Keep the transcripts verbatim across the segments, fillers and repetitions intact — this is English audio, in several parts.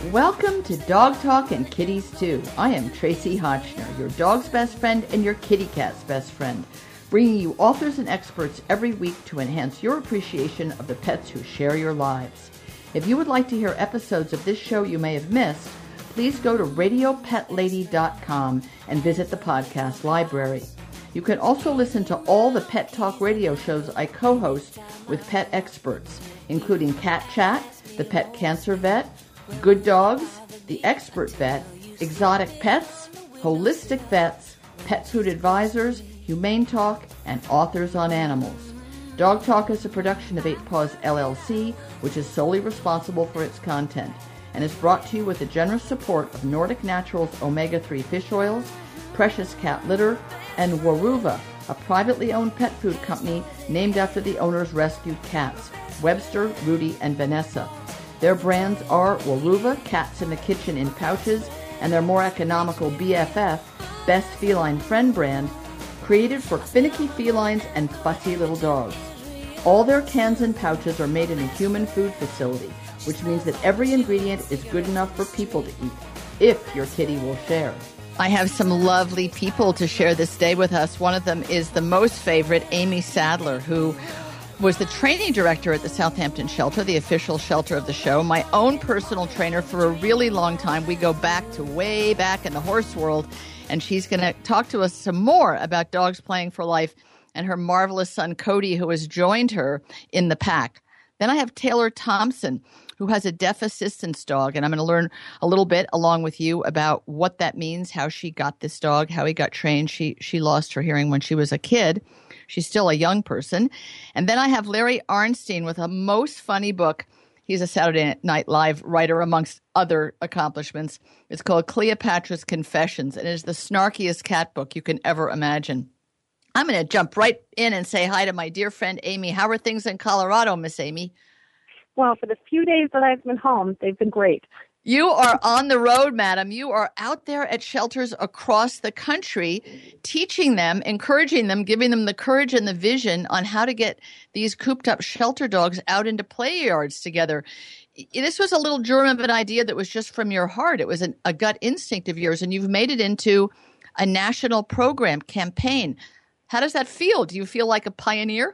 Welcome to Dog Talk and Kitties Too. I am Tracy Hotchner, your dog's best friend and your kitty cat's best friend, bringing you authors and experts every week to enhance your appreciation of the pets who share your lives. If you would like to hear episodes of this show you may have missed, please go to radio pet lady dot com and visit the podcast library. You can also listen to all the Pet Talk radio shows I co-host with pet experts, including Cat Chat, The Pet Cancer Vet, Good Dogs, The Expert Vet, Exotic Pets, Holistic Vets, Pet Food Advisors, Humane Talk, and Authors on Animals. Dog Talk is a production of Eight Paws L L C, which is solely responsible for its content, and is brought to you with the generous support of Nordic Naturals omega three fish oils, Precious Cat Litter, and Waruva, a privately owned pet food company named after the owner's rescued cats, Webster, Rudy, and Vanessa. Their brands are Waruva, Cats in the Kitchen in pouches, and their more economical B F F, Best Feline Friend brand, created for finicky felines and fussy little dogs. All their cans and pouches are made in a human food facility, which means that every ingredient is good enough for people to eat, if your kitty will share. I have some lovely people to share this day with us. One of them is the most favorite, Amy Sadler, who was the training director at the Southampton Shelter, the official shelter of the show, my own personal trainer for a really long time. We go back to way back in the horse world, and she's going to talk to us some more about dogs playing for life and her marvelous son, Cody, who has joined her in the pack. Then I have Taylor Thompson, who has a deaf assistance dog, and I'm going to learn a little bit along with you about what that means, how she got this dog, how he got trained. She she lost her hearing when she was a kid. She's still a young person. And then I have Larry Arnstein with a most funny book. He's a Saturday Night Live writer, amongst other accomplishments. It's called Cleopatra's Confessions, and it is the snarkiest cat book you can ever imagine. I'm going to jump right in and say hi to my dear friend, Amy. How are things in Colorado, Miss Amy? Well, for the few days that I've been home, they've been great. You are on the road, madam. You are out there at shelters across the country, teaching them, encouraging them, giving them the courage and the vision on how to get these cooped-up shelter dogs out into play yards together. This was a little germ of an idea that was just from your heart. It was an, a gut instinct of yours, and you've made it into a national program, campaign. How does that feel? Do you feel like a pioneer?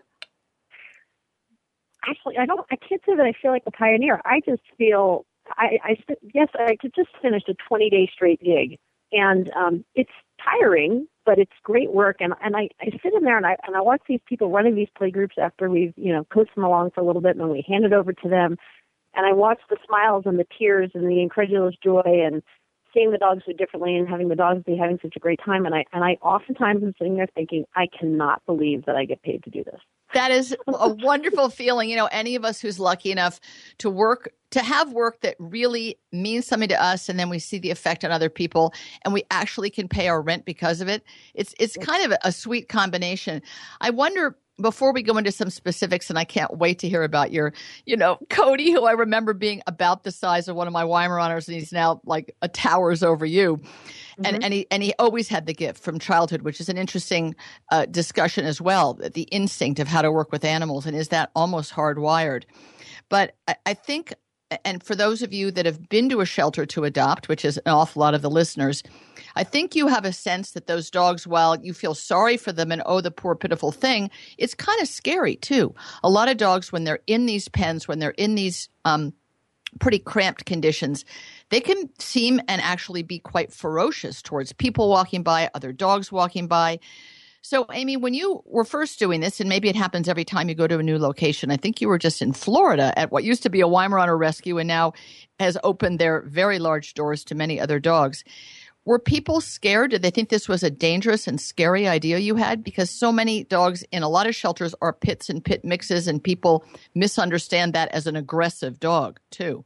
Actually, I don't. I can't say that I feel like a pioneer. I just feel. I, I yes, I just finished a twenty-day straight gig, and um, it's tiring, but it's great work. And and I, I sit in there and I and I watch these people running these play groups after we've you know coached them along for a little bit, and then we hand it over to them. And I watch the smiles and the tears and the incredulous joy and seeing the dogs do differently and having the dogs be having such a great time. And I and I oftentimes am sitting there thinking, I cannot believe that I get paid to do this. That is a wonderful feeling. You know, any of us who's lucky enough to work, to have work that really means something to us, and then we see the effect on other people, and we actually can pay our rent because of it. It's it's kind of a, a sweet combination. I wonder, before we go into some specifics, and I can't wait to hear about your, you know, Cody, who I remember being about the size of one of my Weimaraners, and he's now like a towers over you. And, mm-hmm. and he and he always had the gift from childhood, which is an interesting uh, discussion as well, the instinct of how to work with animals, and is that almost hardwired? But I, I think, and for those of you that have been to a shelter to adopt, which is an awful lot of the listeners, I think you have a sense that those dogs, while you feel sorry for them and, oh, the poor pitiful thing, it's kind of scary too. A lot of dogs, when they're in these pens, when they're in these um, pretty cramped conditions, they can seem and actually be quite ferocious towards people walking by, other dogs walking by. So, Amy, when you were first doing this, and maybe it happens every time you go to a new location, I think you were just in Florida at what used to be a Weimaraner rescue and now has opened their very large doors to many other dogs. Were people scared? Did they think this was a dangerous and scary idea you had? Because so many dogs in a lot of shelters are pits and pit mixes, and people misunderstand that as an aggressive dog, too.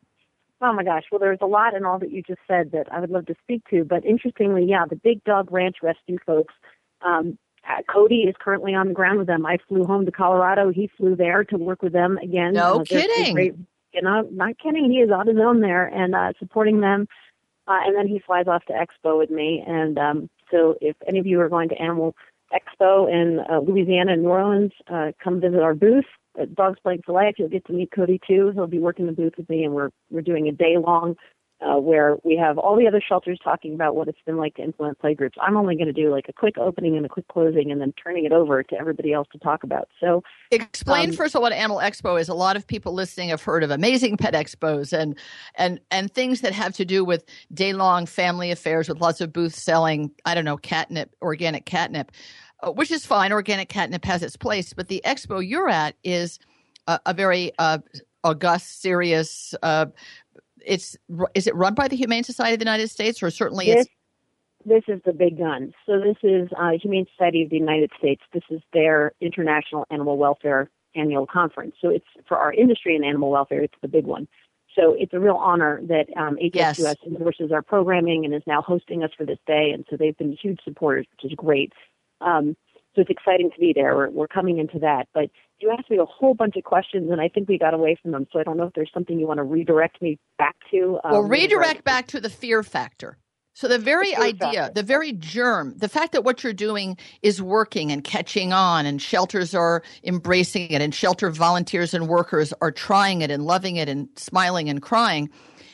Oh, my gosh. Well, there's a lot in all that you just said that I would love to speak to. But interestingly, yeah, the Big Dog Ranch rescue folks, um, uh, Cody is currently on the ground with them. I flew home to Colorado. He flew there to work with them again. No uh, kidding. Great, you know, not kidding. He is on his own there and uh, supporting them. Uh, and then he flies off to Expo with me. And um, so if any of you are going to Animal Expo in uh, Louisiana and New Orleans, uh, come visit our booth. Dogs Playing for Life. You'll get to meet Cody too. He'll be working the booth with me, and we're we're doing a day long uh, where we have all the other shelters talking about what it's been like to implement play groups. I'm only going to do like a quick opening and a quick closing and then turning it over to everybody else to talk about. So explain um, first of all what Animal Expo is. A lot of people listening have heard of amazing pet expos and and and things that have to do with day-long family affairs with lots of booths selling, I don't know, catnip, organic catnip, uh, which is fine. Organic catnip has its place. But the expo you're at is a, a very uh, august, serious uh It's is it run by the Humane Society of the United States, or certainly this, it's? This is the big gun. So this is uh, Humane Society of the United States. This is their International Animal Welfare Annual Conference. So it's for our industry in animal welfare. It's the big one. So it's a real honor that um, H S U S yes. endorses our programming and is now hosting us for this day. And so they've been huge supporters, which is great. Um, so it's exciting to be there. We're, we're coming into that. But you asked me a whole bunch of questions, and I think we got away from them. So I don't know if there's something you want to redirect me back to. Um, well, redirect back to the fear factor. So the very the idea, factor. the very germ, the fact that what you're doing is working and catching on, and shelters are embracing it, and shelter volunteers and workers are trying it and loving it and smiling and crying.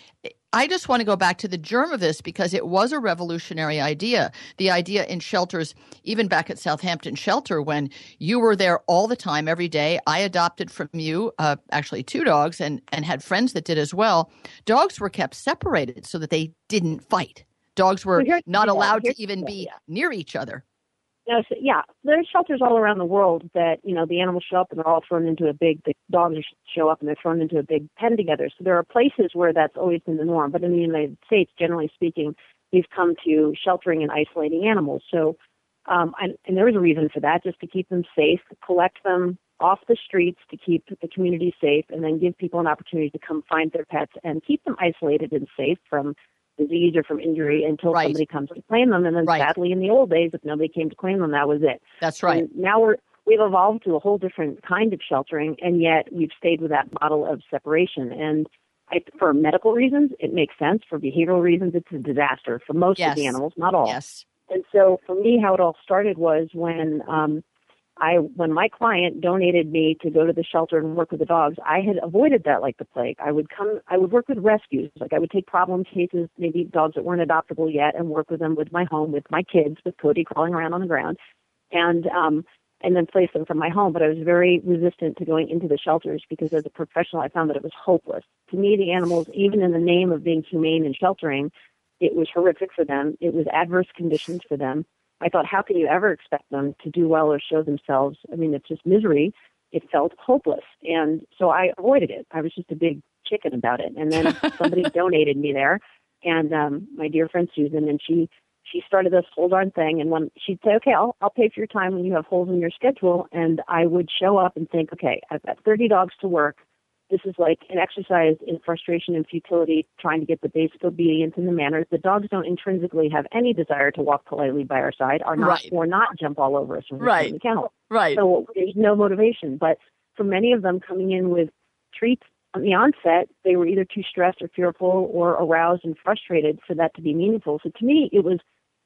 I just want to go back to the germ of this because it was a revolutionary idea. The idea in shelters, even back at Southampton Shelter, when you were there all the time, every day. I adopted from you uh, actually two dogs and, and had friends that did as well. Dogs were kept separated so that they didn't fight. Dogs were well, not allowed to even be yeah. near each other. No, so, yeah, there's shelters all around the world that, you know, the animals show up and they're all thrown into a big, the dogs show up and they're thrown into a big pen together. So there are places where that's always been the norm. But in the United States, generally speaking, we've come to sheltering and isolating animals. So, um, and, and there is a reason for that, just to keep them safe, collect them off the streets to keep the community safe, and then give people an opportunity to come find their pets and keep them isolated and safe from disease or from injury until right. somebody comes to claim them. And then right. sadly, in the old days, if nobody came to claim them, that was it. That's right. And now we're, we've evolved to a whole different kind of sheltering, and yet we've stayed with that model of separation. And I, for medical reasons, it makes sense. For behavioral reasons, it's a disaster for most yes. of the animals, not all. Yes. And so for me, how it all started was when um, I, when my client donated me to go to the shelter and work with the dogs, I had avoided that like the plague. I would come, I would work with rescues. Like I would take problem cases, maybe dogs that weren't adoptable yet, and work with them with my home, with my kids, with Cody crawling around on the ground, and um, and then place them from my home. But I was very resistant to going into the shelters because as a professional, I found that it was hopeless. To me, the animals, even in the name of being humane and sheltering, it was horrific for them. It was adverse conditions for them. I thought, how can you ever expect them to do well or show themselves? I mean, it's just misery. It felt hopeless. And so I avoided it. I was just a big chicken about it. And then somebody donated me there, and um, my dear friend Susan, and she she started this whole darn thing. And when she'd say, okay, I'll, I'll pay for your time when you have holes in your schedule. And I would show up and think, okay, I've got thirty dogs to work. This is like an exercise in frustration and futility, trying to get the basic obedience and the manners. The dogs don't intrinsically have any desire to walk politely by our side, or not, right. or not jump all over us when we right. sit in the kennel. Right. So there's no motivation. But for many of them coming in with treats on the onset, they were either too stressed or fearful or aroused and frustrated for that to be meaningful. So to me, it was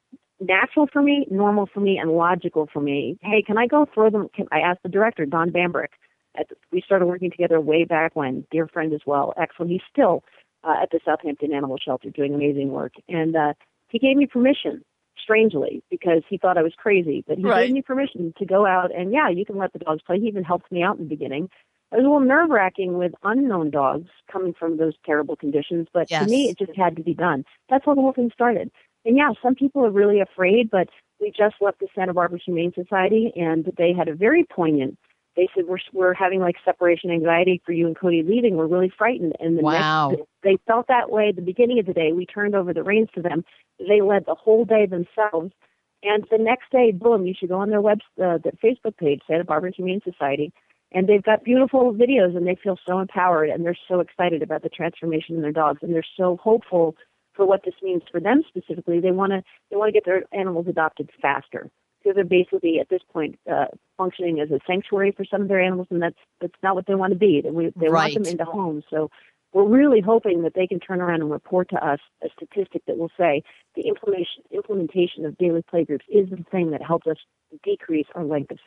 natural for me, normal for me, and logical for me. Hey, can I go throw them? Can, I asked the director, Don Bambrick. At the, we started working together way back when, dear friend as well, excellent. He's still uh, at the Southampton Animal Shelter doing amazing work. And uh, he gave me permission, strangely, because he thought I was crazy. But he right. gave me permission to go out and, yeah, you can let the dogs play. He even helped me out in the beginning. It was a little nerve-wracking with unknown dogs coming from those terrible conditions. But yes. to me, it just had to be done. That's how the whole thing started. And, yeah, some people are really afraid, but we just left the Santa Barbara Humane Society, and they had a very poignant. They said, we're we're having like separation anxiety for you and Cody leaving. We're really frightened. And the wow. next, they felt that way at the beginning of the day. We turned over the reins to them. They led the whole day themselves. And the next day, boom, you should go on their web, uh, their Facebook page, Santa Barbara Humane Society. And they've got beautiful videos, and they feel so empowered, and they're so excited about the transformation in their dogs, and they're so hopeful for what this means for them specifically. They want to they want to get their animals adopted faster. So they're basically, at this point, uh, functioning as a sanctuary for some of their animals, and that's that's not what they want to be. They, they right. want them into homes. So we're really hoping that they can turn around and report to us a statistic that will say the implementation, implementation of daily playgroups is the thing that helps us decrease our length of stay.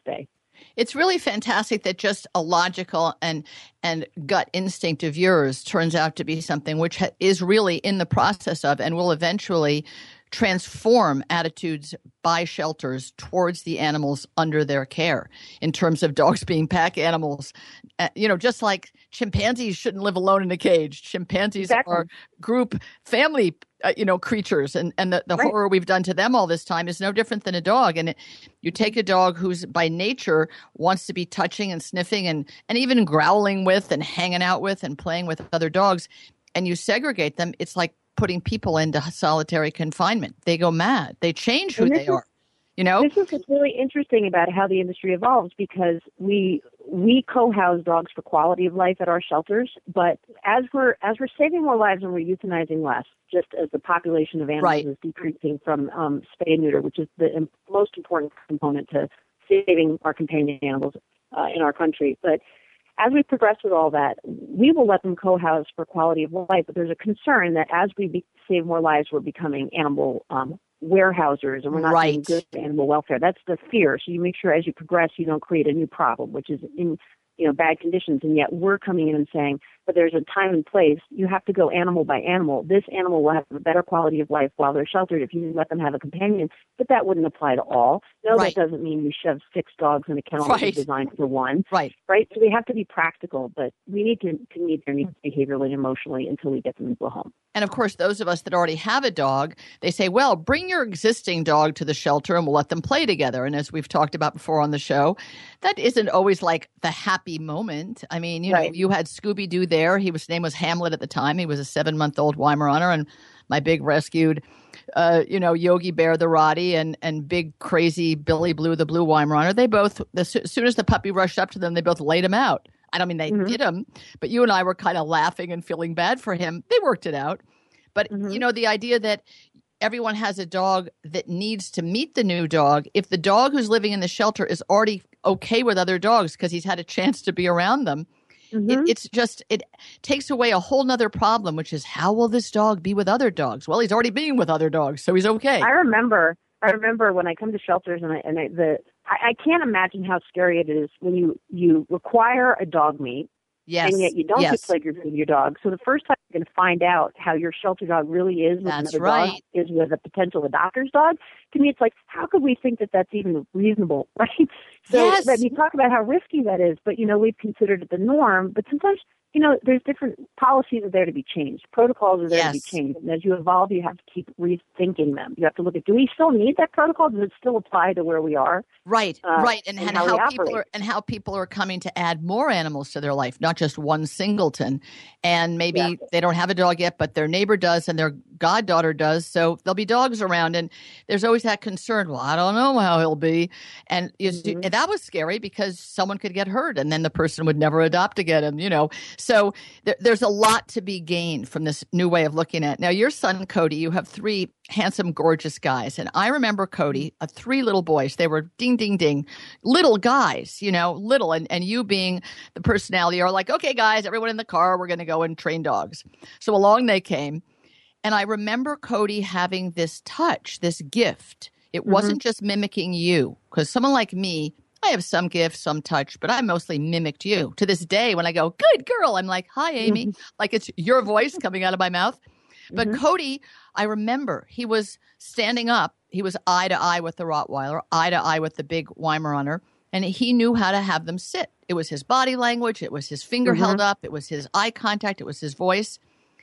It's really fantastic that just a logical and and gut instinct of yours turns out to be something which ha- is really in the process of and will eventually transform attitudes by shelters towards the animals under their care in terms of dogs being pack animals. Uh, you know, just like chimpanzees shouldn't live alone in a cage. Chimpanzees Exactly. are group family, uh, you know, creatures. And, and the, the Right. horror we've done to them all this time is no different than a dog. And it, you take a dog who's by nature wants to be touching and sniffing and, and even growling with and hanging out with and playing with other dogs, and you segregate them, it's like putting people into solitary confinement. They go mad. They change who they is, are. You know, this is what's really interesting about how the industry evolves, because we we co-house dogs for quality of life at our shelters, but as we're as we're saving more lives and we're euthanizing less, just as the population of animals Right. is decreasing from um, spay and neuter, which is the im- most important component to saving our companion animals uh, in our country. But as we progress with all that, we will let them co-house for quality of life. But there's a concern that as we be- save more lives, we're becoming animal um, warehousers, and we're not Right. doing good animal welfare. That's the fear. So you make sure as you progress, you don't create a new problem, which is in you know bad conditions. And yet we're coming in and saying, but there's a time and place. You have to go animal by animal. This animal will have a better quality of life while they're sheltered if you let them have a companion. But that wouldn't apply to all. No, Right. that doesn't mean we shove six dogs in a kennel that Right. was designed for one. Right. Right? So we have to be practical, but we need to, to meet their needs behaviorally and emotionally until we get them into a home. And of course, those of us that already have a dog, they say, well, bring your existing dog to the shelter and we'll let them play together. And as we've talked about before on the show, that isn't always like the happy moment. I mean, you know, Right. you had Scooby-Doo there. He was, his name was Hamlet at the time. He was a seven-month-old Weimaraner, and my big rescued, uh, you know, Yogi Bear the Rottie and, and big crazy Billy Blue the Blue Weimaraner. They both, as soon as the puppy rushed up to them, they both laid him out. I don't mean they Mhm. did him, but you and I were kind of laughing and feeling bad for him. They worked it out. But, Mhm. you know, the idea that everyone has a dog that needs to meet the new dog, if the dog who's living in the shelter is already okay with other dogs because he's had a chance to be around them, Mhm. it, it's just, it takes away a whole nother problem, which is how will this dog be with other dogs? Well, he's already being with other dogs, so he's okay. I remember, I remember when I come to shelters, and I, and I, the I, I can't imagine how scary it is when you you require a dog meet, Yes. and yet you don't yes. get play groups with your dog. So the first time you're going to find out how your shelter dog really is with That's another right. dog is with a potential adopter's dog. To me, it's like, how could we think that that's even reasonable, right? So Yes. that you talk about how risky that is, but you know we've considered it the norm. But sometimes you know there's different policies are there to be changed, protocols are there to be Yes. changed, and as you evolve, you have to keep rethinking them. You have to look at, do we still need that protocol? Does it still apply to where we are? Right, Uh, right, and, and and how how, we people operate. are and how people are coming to add more animals to their life, not just one singleton. And maybe Yeah. they don't have a dog yet, but their neighbor does, and their goddaughter does. So there'll be dogs around, and there's always that concern. Well, I don't know how he'll be, and you, Mhm. and that was scary because someone could get hurt, and then the person would never adopt again. And you know, so there, there's a lot to be gained from this new way of looking at it. Now, your son Cody, you have three handsome, gorgeous guys, and I remember Cody, uh, three little boys. They were ding, ding, ding, little guys, you know, little, and and you being the personality, are like, okay, guys, everyone in the car, we're going to go and train dogs. So along they came, and I remember Cody having this touch, this gift. It Mhm. wasn't just mimicking you, because someone like me, I have some gift, some touch, but I mostly mimicked you. To this day, when I go, good girl, I'm like, hi, Amy. Mhm. Like it's your voice coming out of my mouth. But Mhm. Cody, I remember he was standing up. He was eye to eye with the Rottweiler, eye to eye with the big Weimaraner, and he knew how to have them sit. It was his body language. It was his finger Mhm. held up. It was his eye contact. It was his voice.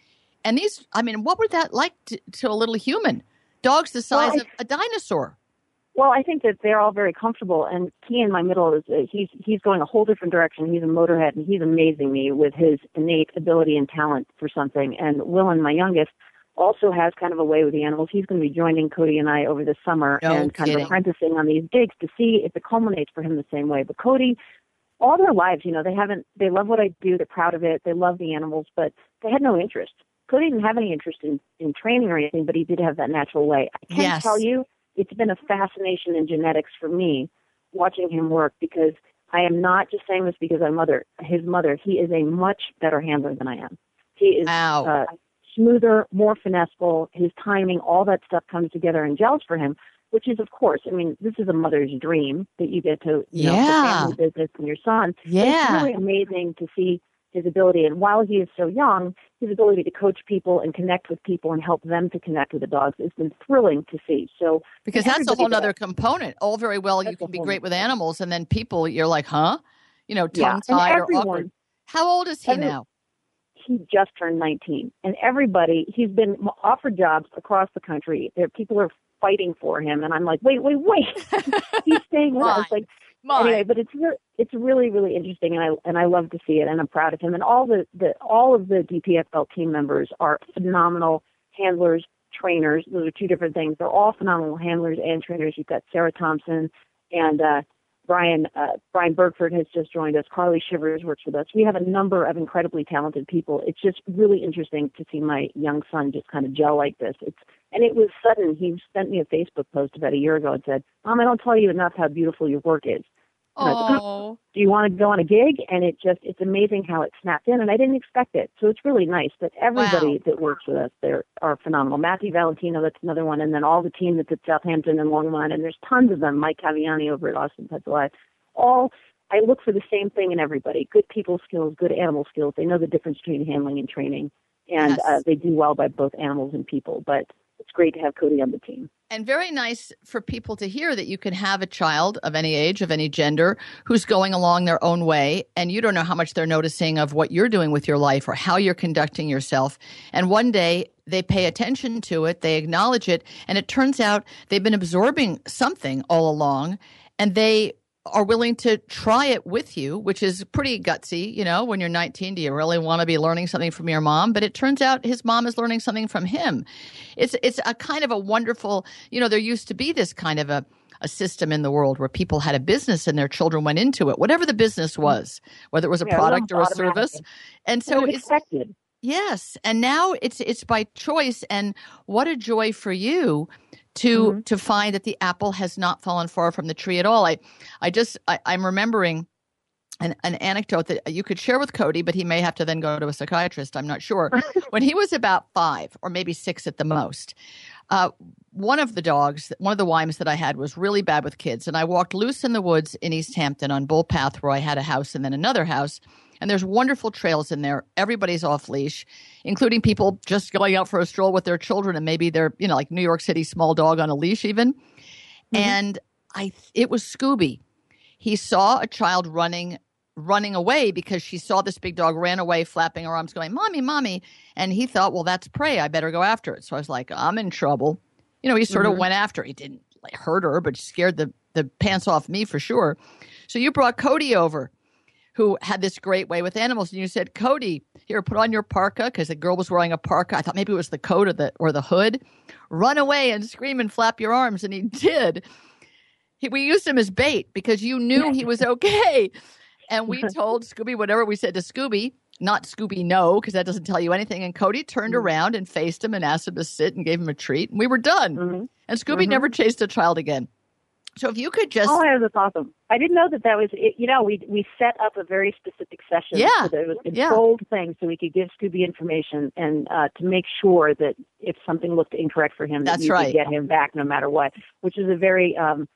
And these, I mean, what would that like to, to a little human? Dogs the size Well, I- of a dinosaur. Well, I think that they're all very comfortable, and Key in my middle is uh, he's he's going a whole different direction. He's a motorhead, and he's amazing me with his innate ability and talent for something. And Willen, my youngest, also has kind of a way with the animals. He's going to be joining Cody and I over the summer No and kind kidding. of apprenticing on these digs to see if it culminates for him the same way. But Cody, all their lives, you know, they haven't. They love what I do. They're proud of it. They love the animals, but they had no interest. Cody didn't have any interest in in training or anything, but he did have that natural way. I can Yes. tell you, it's been a fascination in genetics for me watching him work, because I am not just saying this because I'm mother, his mother. He is a much better handler than I am. He is Wow. uh, smoother, more finesseful. His timing, all that stuff comes together and gels for him. which is, of course, I mean, this is a mother's dream that you get to, you know, Yeah. the family business and your son. But Yeah. it's really amazing to see his ability. And while he is so young, his ability to coach people and connect with people and help them to connect with the dogs has been thrilling to see. So Because and that's a everybody whole does. other component. All very well, you That's a can be whole great with nother- animals, and then people, you're like, huh? You know, Yeah, and tongue-tied or everyone- awkward. How old is he every- now? He just turned nineteen, and everybody, he's been offered jobs across the country. There, people are fighting for him, and I'm like, wait, wait, wait. He's staying with us. Like, Mine. anyway, but it's re- it's really, really interesting, and I and I love to see it, and I'm proud of him. And all the, the all of the D P F L team members are phenomenal handlers, trainers. Those are two different things. They're all phenomenal handlers and trainers. You've got Sarah Thompson and uh, Brian uh, Brian Bergford has just joined us. Carly Shivers works with us. We have a number of incredibly talented people. It's just really interesting to see my young son just kind of gel like this. It's and it was sudden. He sent me a Facebook post about a year ago and said, "Mom, I don't tell you enough how beautiful your work is." And I said, Oh, do you want to go on a gig? And it just, it's amazing how it snapped in, and I didn't expect it. So it's really nice that everybody Wow. that works with us there are phenomenal. Matthew Valentino, that's another one, and then all the team that's at Southampton and Longmont, and there's tons of them. Mike Caviani over at Austin Pets Alive. All, I look for the same thing in everybody: good people skills, good animal skills. They know the difference between handling and training, and Yes. uh, they do well by both animals and people. But it's great to have Cody on the team. and very nice for people to hear that you can have a child of any age, of any gender, who's going along their own way, and you don't know how much they're noticing of what you're doing with your life or how you're conducting yourself. And one day they pay attention to it, they acknowledge it, and it turns out they've been absorbing something all along, and they are willing to try it with you, which is pretty gutsy. You know, when you're nineteen, do you really want to be learning something from your mom? But it turns out his mom is learning something from him. It's it's a kind of a wonderful, you know, there used to be this kind of a, a system in the world where people had a business and their children went into it, whatever the business was, whether it was a Yeah, it was product or a automatic. service. And so So it's it's, expected. yes. And now it's it's by choice. And what a joy for you to Mhm. to find that the apple has not fallen far from the tree at all. I I just I, I'm remembering an, an anecdote that you could share with Cody, but he may have to then go to a psychiatrist. I'm not sure. When he was about five or maybe six at the most, uh, one of the dogs, one of the Weims that I had was really bad with kids. And I walked loose in the woods in East Hampton on Bull Path where I had a house and then another house. And there's wonderful trails in there. Everybody's off leash, including people just going out for a stroll with their children and maybe they're, you know, like New York City small dog on a leash even. Mm-hmm. And I, it was Scooby. He saw a child running, running away because she saw this big dog, ran away, flapping her arms, going, "Mommy, mommy." And he thought, well, that's prey. I better go after it. So I was like, I'm in trouble. You know, he sort Mhm. of went after. He didn't like, hurt her, but scared the, the pants off me for sure. So you brought Cody over, who had this great way with animals. And you said, "Cody, here, put on your parka," because the girl was wearing a parka. I thought maybe it was the coat or the, or the hood. "Run away and scream and flap your arms." And he did. He, we used him as bait because you knew he was okay. And we told Scooby whatever we said to Scooby, not Scooby no, because that doesn't tell you anything. And Cody turned Mm-hmm. around and faced him and asked him to sit and gave him a treat. And we were done. Mm-hmm. And Scooby Mhm. never chased a child again. So if you could just... Oh, that's awesome. I didn't know that that was, it, you know, we we set up a very specific session. Yeah. So that it was a Yeah. controlled thing so we could give Scooby information and uh, to make sure that if something looked incorrect for him, that That's you right. could get him back no matter what, which is a very, um,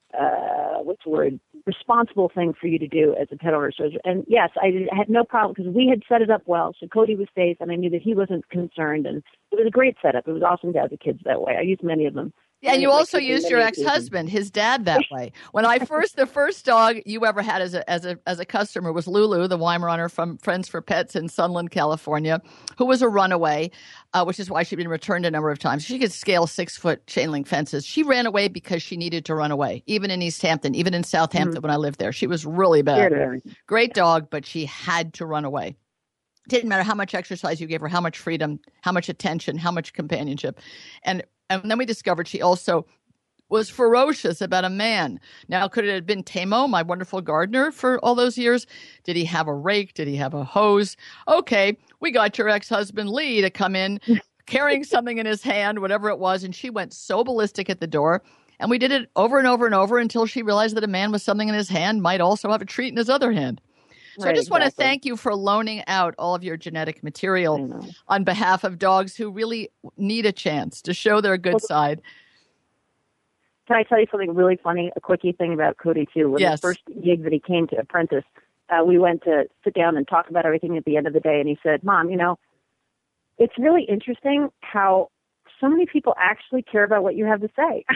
uh, what's the word, responsible thing for you to do as a pet owner. So, and yes, I did- I had no problem because we had set it up well. So Cody was safe and I knew that he wasn't concerned. And it was a great setup. It was awesome to have the kids that way. I used many of them. Yeah, and you Like also in used many your occasions. ex-husband, his dad, that way. When I first, the first dog you ever had as a as a as a customer was Lulu, the Weimaraner from Friends for Pets in Sunland, California, who was a runaway, uh, which is why she'd been returned a number of times. She could scale six foot chain link fences. She ran away because she needed to run away, even in East Hampton, even in Southampton when I lived there. She was really Scared bad. of everything. Great dog, but she had to run away. Didn't matter how much exercise you gave her, how much freedom, how much attention, how much companionship. And and then we discovered she also was ferocious about a man. Now, could it have been Tamo, my wonderful gardener, for all those years? Did he have a rake? Did he have a hose? Okay, we got your ex-husband Lee to come in carrying something in his hand, whatever it was, and she went so ballistic at the door. And we did it over and over and over until she realized that a man with something in his hand might also have a treat in his other hand. So I Right, just want to exactly. thank you for loaning out all of your genetic I material know. on behalf of dogs who really need a chance to show their good Well, side. can I tell you something really funny? A quickie thing about Cody too. When Yes. the first gig that he came to apprentice, uh, we went to sit down and talk about everything at the end of the day, and he said, "Mom, you know, it's really interesting how so many people actually care about what you have to say."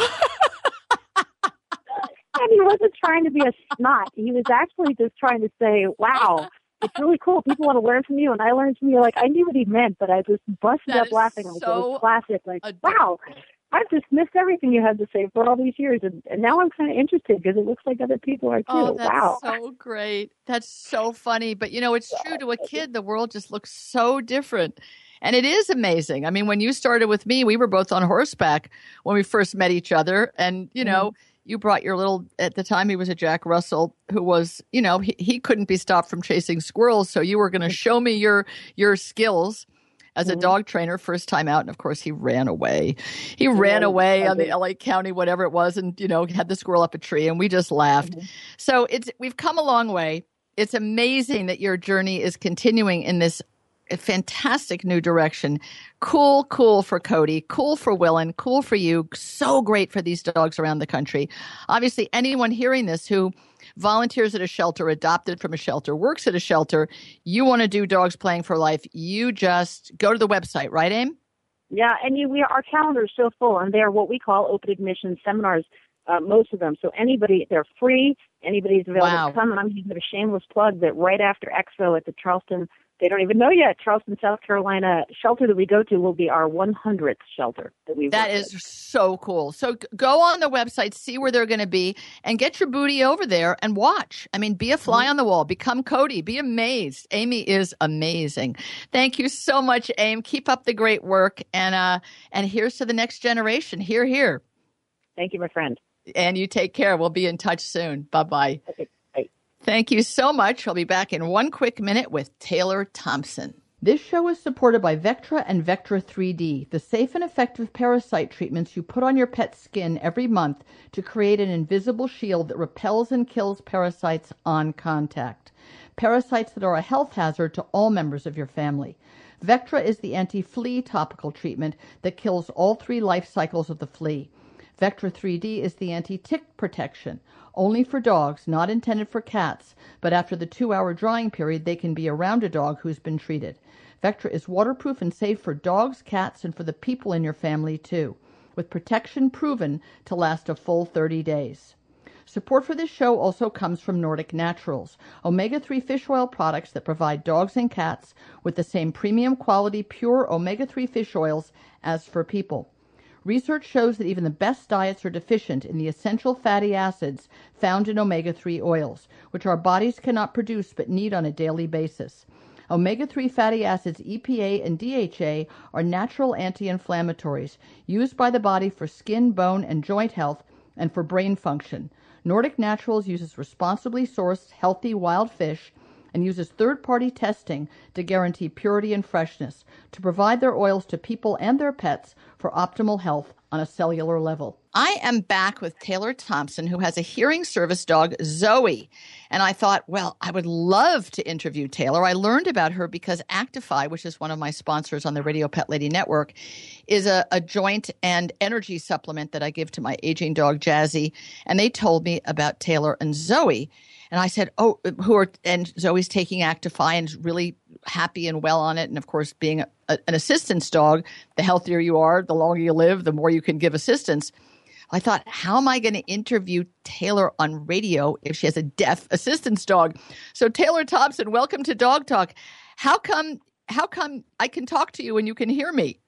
And he wasn't trying to be a snot. He was actually just trying to say, "Wow, it's really cool. People want to learn from you, and I learned from you." Like, I knew what he meant, but I just busted That up is laughing. Like, so it was classic. Like, adorable. wow, I've just missed everything you had to say for all these years, and, and now I'm kind of interested because it looks like other people are too. Oh, that's Wow. so great. That's so funny. But, you know, it's true. To a kid, the world just looks so different. And it is amazing. I mean, when you started with me, we were both on horseback when we first met each other. And, you know, mm-hmm. you brought your little, at the time he was a Jack Russell who was, you know, he, he couldn't be stopped from chasing squirrels. So you were going to show me your, your skills as a mm-hmm. dog trainer first time out. And of course he ran away. He yeah, ran away on the L A County, whatever it was. And, you know, had the squirrel up a tree and we just laughed. Mm-hmm. So it's, we've come a long way. It's amazing that your journey is continuing in this fantastic new direction. Cool, cool for Cody, cool for Willen, cool for you. So great for these dogs around the country. Obviously, anyone hearing this who volunteers at a shelter, adopted from a shelter, works at a shelter, you want to do Dogs Playing for Life, you just go to the website, right, Aim? Yeah, and you, we our calendar is so full, and they're what we call open admission seminars, uh, most of them. So anybody, they're free. Anybody's available wow. to come, and I'm using a shameless plug that right after Expo at the Charleston, they don't even know yet, Charleston, South Carolina shelter that we go to will be our one hundredth shelter that we That is with. So cool. So g- go on the website, see where they're going to be, and get your booty over there and watch. I mean, be a fly mm-hmm. on the wall. Become Cody. Be amazed. Amy is amazing. Thank you so much, Aim. Keep up the great work. And uh, and here's to the next generation. Here, here. Thank you, my friend. And you take care. We'll be in touch soon. Bye-bye. Okay. Thank you so much. I'll be back in one quick minute with Taylor Thompson. This show is supported by Vectra and Vectra three D, the safe and effective parasite treatments you put on your pet's skin every month to create an invisible shield that repels and kills parasites on contact. Parasites that are a health hazard to all members of your family. Vectra is the anti-flea topical treatment that kills all three life cycles of the flea. Vectra three D is the anti-tick protection, only for dogs, not intended for cats, but after the two-hour drying period, they can be around a dog who's been treated. Vectra is waterproof and safe for dogs, cats, and for the people in your family, too, with protection proven to last a full thirty days. Support for this show also comes from Nordic Naturals, omega three fish oil products that provide dogs and cats with the same premium quality pure omega three fish oils as for people. Research shows that even the best diets are deficient in the essential fatty acids found in omega three oils, which our bodies cannot produce but need on a daily basis. omega three fatty acids E P A and D H A are natural anti-inflammatories used by the body for skin, bone, and joint health and for brain function. Nordic Naturals uses responsibly sourced, healthy wild fish and uses third-party testing to guarantee purity and freshness to provide their oils to people and their pets for optimal health on a cellular level. I am back with Taylor Thompson, who has a hearing service dog, Zoe. And I thought, well, I would love to interview Taylor. I learned about her because Actify, which is one of my sponsors on the Radio Pet Lady Network, is a, a joint and energy supplement that I give to my aging dog, Jazzy. And they told me about Taylor and Zoe. And I said, oh, who are, and Zoe's taking Actify and is really happy and well on it. And of course, being a, a, an assistance dog, the healthier you are, the longer you live, the more you can give assistance. I thought, how am I going to interview Taylor on radio if she has a deaf assistance dog? So Taylor Thompson, welcome to Dog Talk. How come, how come I can talk to you and you can hear me?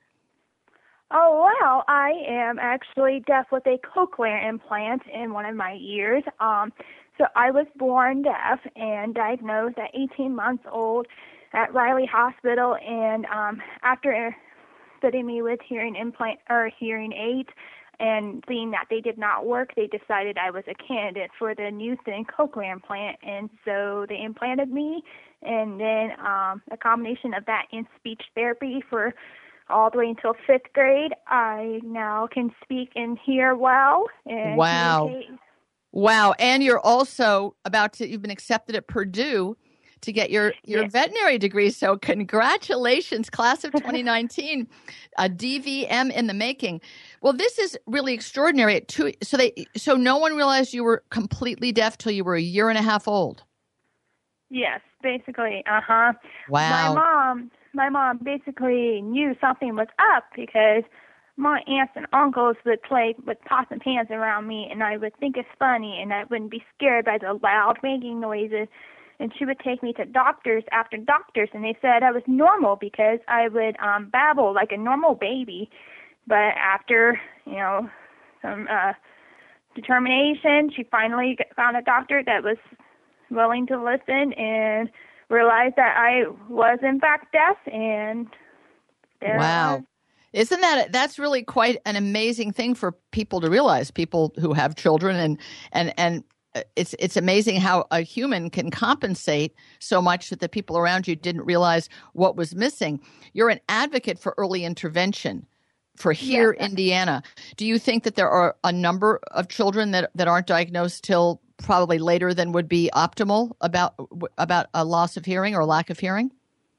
Oh, well, I am actually deaf with a cochlear implant in one of my ears. Um, so I was born deaf and diagnosed at eighteen months old at Riley Hospital. And um, after fitting me with hearing implant or hearing aids and seeing that they did not work, they decided I was a candidate for the new thin cochlear implant. And so they implanted me, and then um, a combination of that and speech therapy for all the way until fifth grade, I now can speak and hear well. And wow. Wow. And you're also about to, you've been accepted at Purdue to get your, your Yes. veterinary degree. So congratulations, class of twenty nineteen, a D V M in the making. Well, this is really extraordinary. At two, so they, so no one realized you were completely deaf till you were a year and a half old. Yes, basically. Uh-huh. Wow. My mom, my mom basically knew something was up because my aunts and uncles would play with pots and pans around me, and I would think it's funny, and I wouldn't be scared by the loud making noises. And she would take me to doctors after doctors, and they said I was normal because I would um, babble like a normal baby. But after, you know, some uh, determination, she finally got- found a doctor that was willing to listen and realized that I was in fact deaf. And there Wow. was- Isn't that, that's really quite an amazing thing for people to realize, people who have children, and, and, and it's, it's amazing how a human can compensate so much that the people around you didn't realize what was missing. You're an advocate for early intervention for here, Yes. Indiana. Do you think that there are a number of children that, that aren't diagnosed till probably later than would be optimal about, about a loss of hearing or lack of hearing?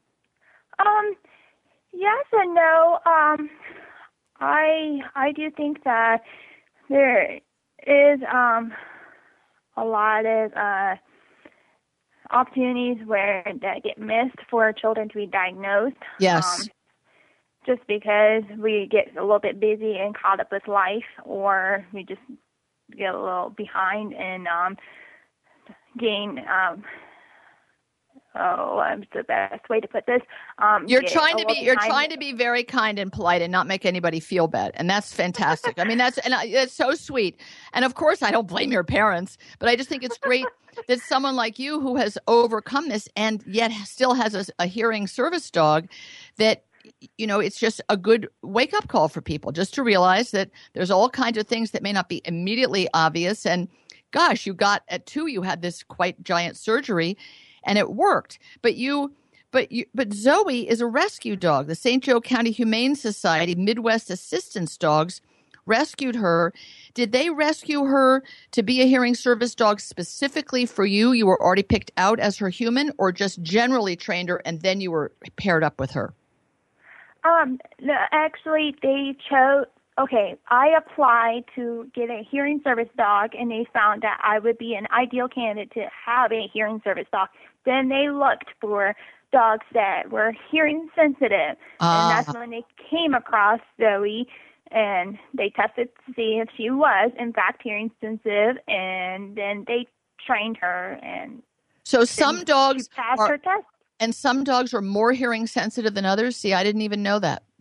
Um, yes and no. Um, I I do think that there is um a lot of uh opportunities where that get missed for children to be diagnosed. Yes. Um, just because we get a little bit busy and caught up with life, or we just get a little behind and um gain um oh, what's the best way to put this? Um, You're get trying a to be little you're behind- trying to be very kind and polite and not make anybody feel bad, and that's fantastic. I mean, that's and I, it's so sweet. And of course, I don't blame your parents, but I just think it's great that someone like you who has overcome this and yet still has a, a hearing service dog, that you know, it's just a good wake up call for people just to realize that there's all kinds of things that may not be immediately obvious. And gosh, you got at two, you had this quite giant surgery, and it worked. But you, but you, but Zoe is a rescue dog. The Saint Joe County Humane Society Midwest Assistance Dogs rescued her. Did they rescue her to be a hearing service dog specifically for you? You were already picked out as her human, or just generally trained her and then you were paired up with her? Um, no, actually, they chose. Okay, I applied to get a hearing service dog, and they found that I would be an ideal candidate to have a hearing service dog. Then they looked for dogs that were hearing sensitive, Ah. and that's when they came across Zoe, and they tested to see if she was, in fact, hearing sensitive, and then they trained her, and So some she dogs passed are, her test. and some dogs are more hearing sensitive than others. See, I didn't even know that.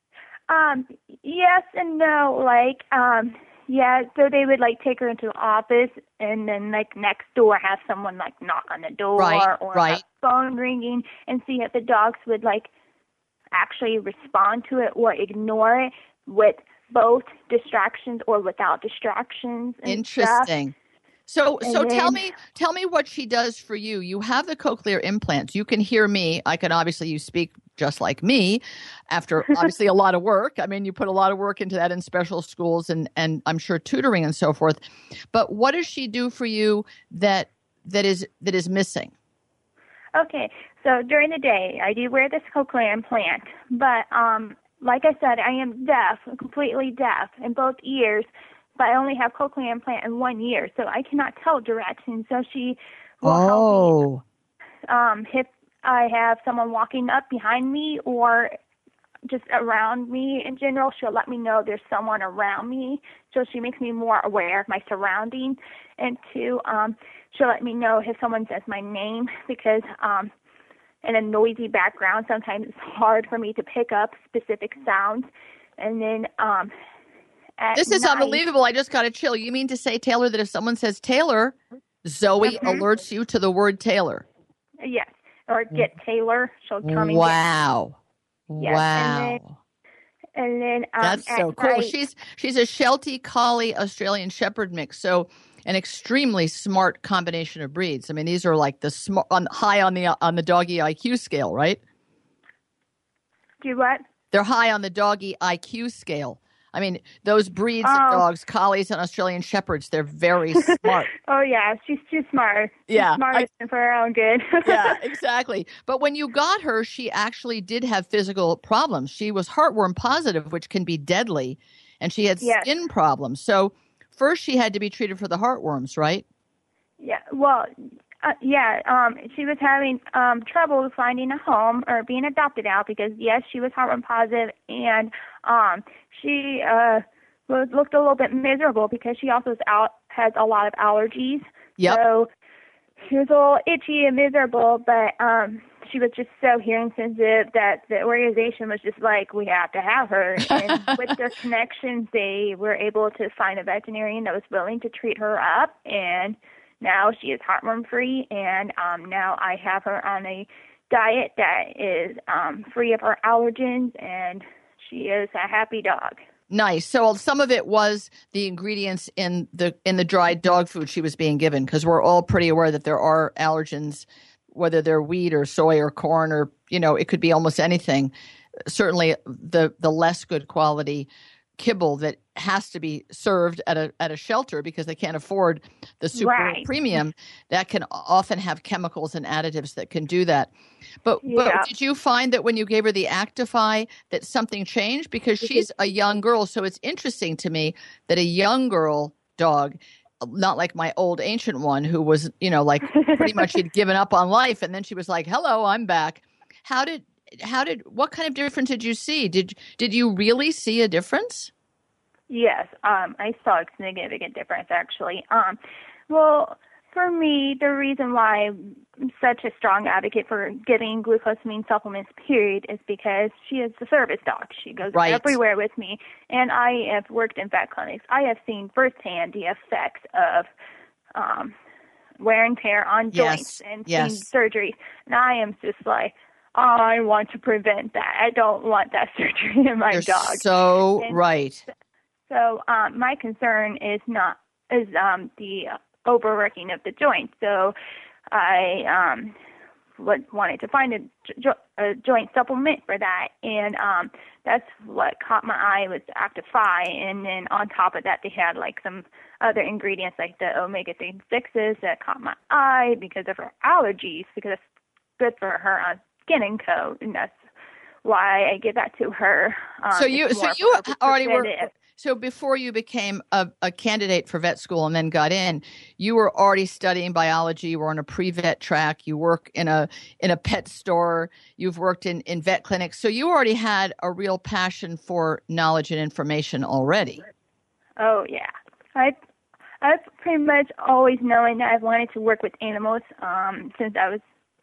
Um, yes and no. Like, um, yeah, so they would like take her into the office, and then like next door have someone like knock on the door, Right, or right. have phone ringing, and see if the dogs would like actually respond to it or ignore it with both distractions or without distractions. And stuff. Interesting. So, And so tell then- me, tell me what she does for you. You have the cochlear implants. You can hear me. I can obviously, you speak just like me after obviously a lot of work. I mean, you put a lot of work into that in special schools and, and I'm sure tutoring and so forth. But what does she do for you that, that is, that is missing? Okay, so during the day, I do wear this cochlear implant, but um, like I said, I am deaf, completely deaf in both ears, but I only have cochlear implant in one ear, so I cannot tell directions. So she will help Oh, me um, if I have someone walking up behind me or just around me in general. She'll let me know there's someone around me, so she makes me more aware of my surroundings. And two, um, she'll let me know if someone says my name, because um, in a noisy background, sometimes it's hard for me to pick up specific sounds. And then um, at this is night, unbelievable. I just got a chill. You mean to say, Taylor, that if someone says Taylor, Zoe Mhm. alerts you to the word Taylor? Yes, or get Taylor. She'll come and get Wow. Yes, and Wow. And then um, That's at so cool. night- She's she's a Sheltie Collie Australian Shepherd mix, so an extremely smart combination of breeds. I mean, these are like the smart on high on the on the doggy I Q scale, right? do what? They're high on the doggy I Q scale. I mean, those breeds Um, of dogs, collies and Australian shepherds, they're very smart. Oh, yeah, she's too smart. She's Yeah, smart I- for her own good. Yeah, exactly. But when you got her, she actually did have physical problems. She was heartworm positive, which can be deadly, and she had Yes. skin problems. So first she had to be treated for the heartworms, right? Yeah, well, uh, yeah, um, she was having um, trouble finding a home or being adopted out because, yes, she was heartworm positive, and um, she uh, was, looked a little bit miserable because she also was out, has a lot of allergies. Yep. So she was a little itchy and miserable, but um, she was just so hearing sensitive that the organization was just like, we have to have her. And with their connections, they were able to find a veterinarian that was willing to treat her up, and now she is heartworm free, and um, now I have her on a diet that is um, free of her allergens, and she is a happy dog. Nice. So some of it was the ingredients in the in the dried dog food she was being given, because we're all pretty aware that there are allergens, whether they're wheat or soy or corn, or, you know, it could be almost anything. Certainly the the less good quality kibble that has to be served at a at a shelter because they can't afford the super Right. premium, that can often have chemicals and additives that can do that. But Yeah. but did you find that when you gave her the Actify that something changed? Because she's a young girl, so it's interesting to me that a young girl dog, not like my old ancient one who was, you know, like pretty much she'd given up on life, and then she was like, "Hello, I'm back." How did how did what kind of difference did you see? Did did you really see a difference? Yes, um, I saw a significant difference, actually. Um, well, for me, the reason why I'm such a strong advocate for getting glucosamine supplements, period, is because she is the service dog. She goes Right. everywhere with me, and I have worked in vet clinics. I have seen firsthand the effects of um, wear and tear on joints Yes, and yes. seeing surgeries, and I am just like, I want to prevent that. I don't want that surgery in my You're dog. so And right. So um, my concern is not is um, the overworking of the joint. So I um, would, wanted to find a, jo- a joint supplement for that, and um, that's what caught my eye was Actify. And then on top of that, they had like some other ingredients like the omega three sixes that caught my eye because of her allergies, because it's good for her on skin and coat, and that's why I give that to her. Um, So you it's so more you for already were preventative. so before you became a, a candidate for vet school and then got in, you were already studying biology. You were on a pre-vet track. You work in a in a pet store. You've worked in, in vet clinics. So you already had a real passion for knowledge and information already. Oh yeah, I I've pretty much always known that I've wanted to work with animals um, since I was,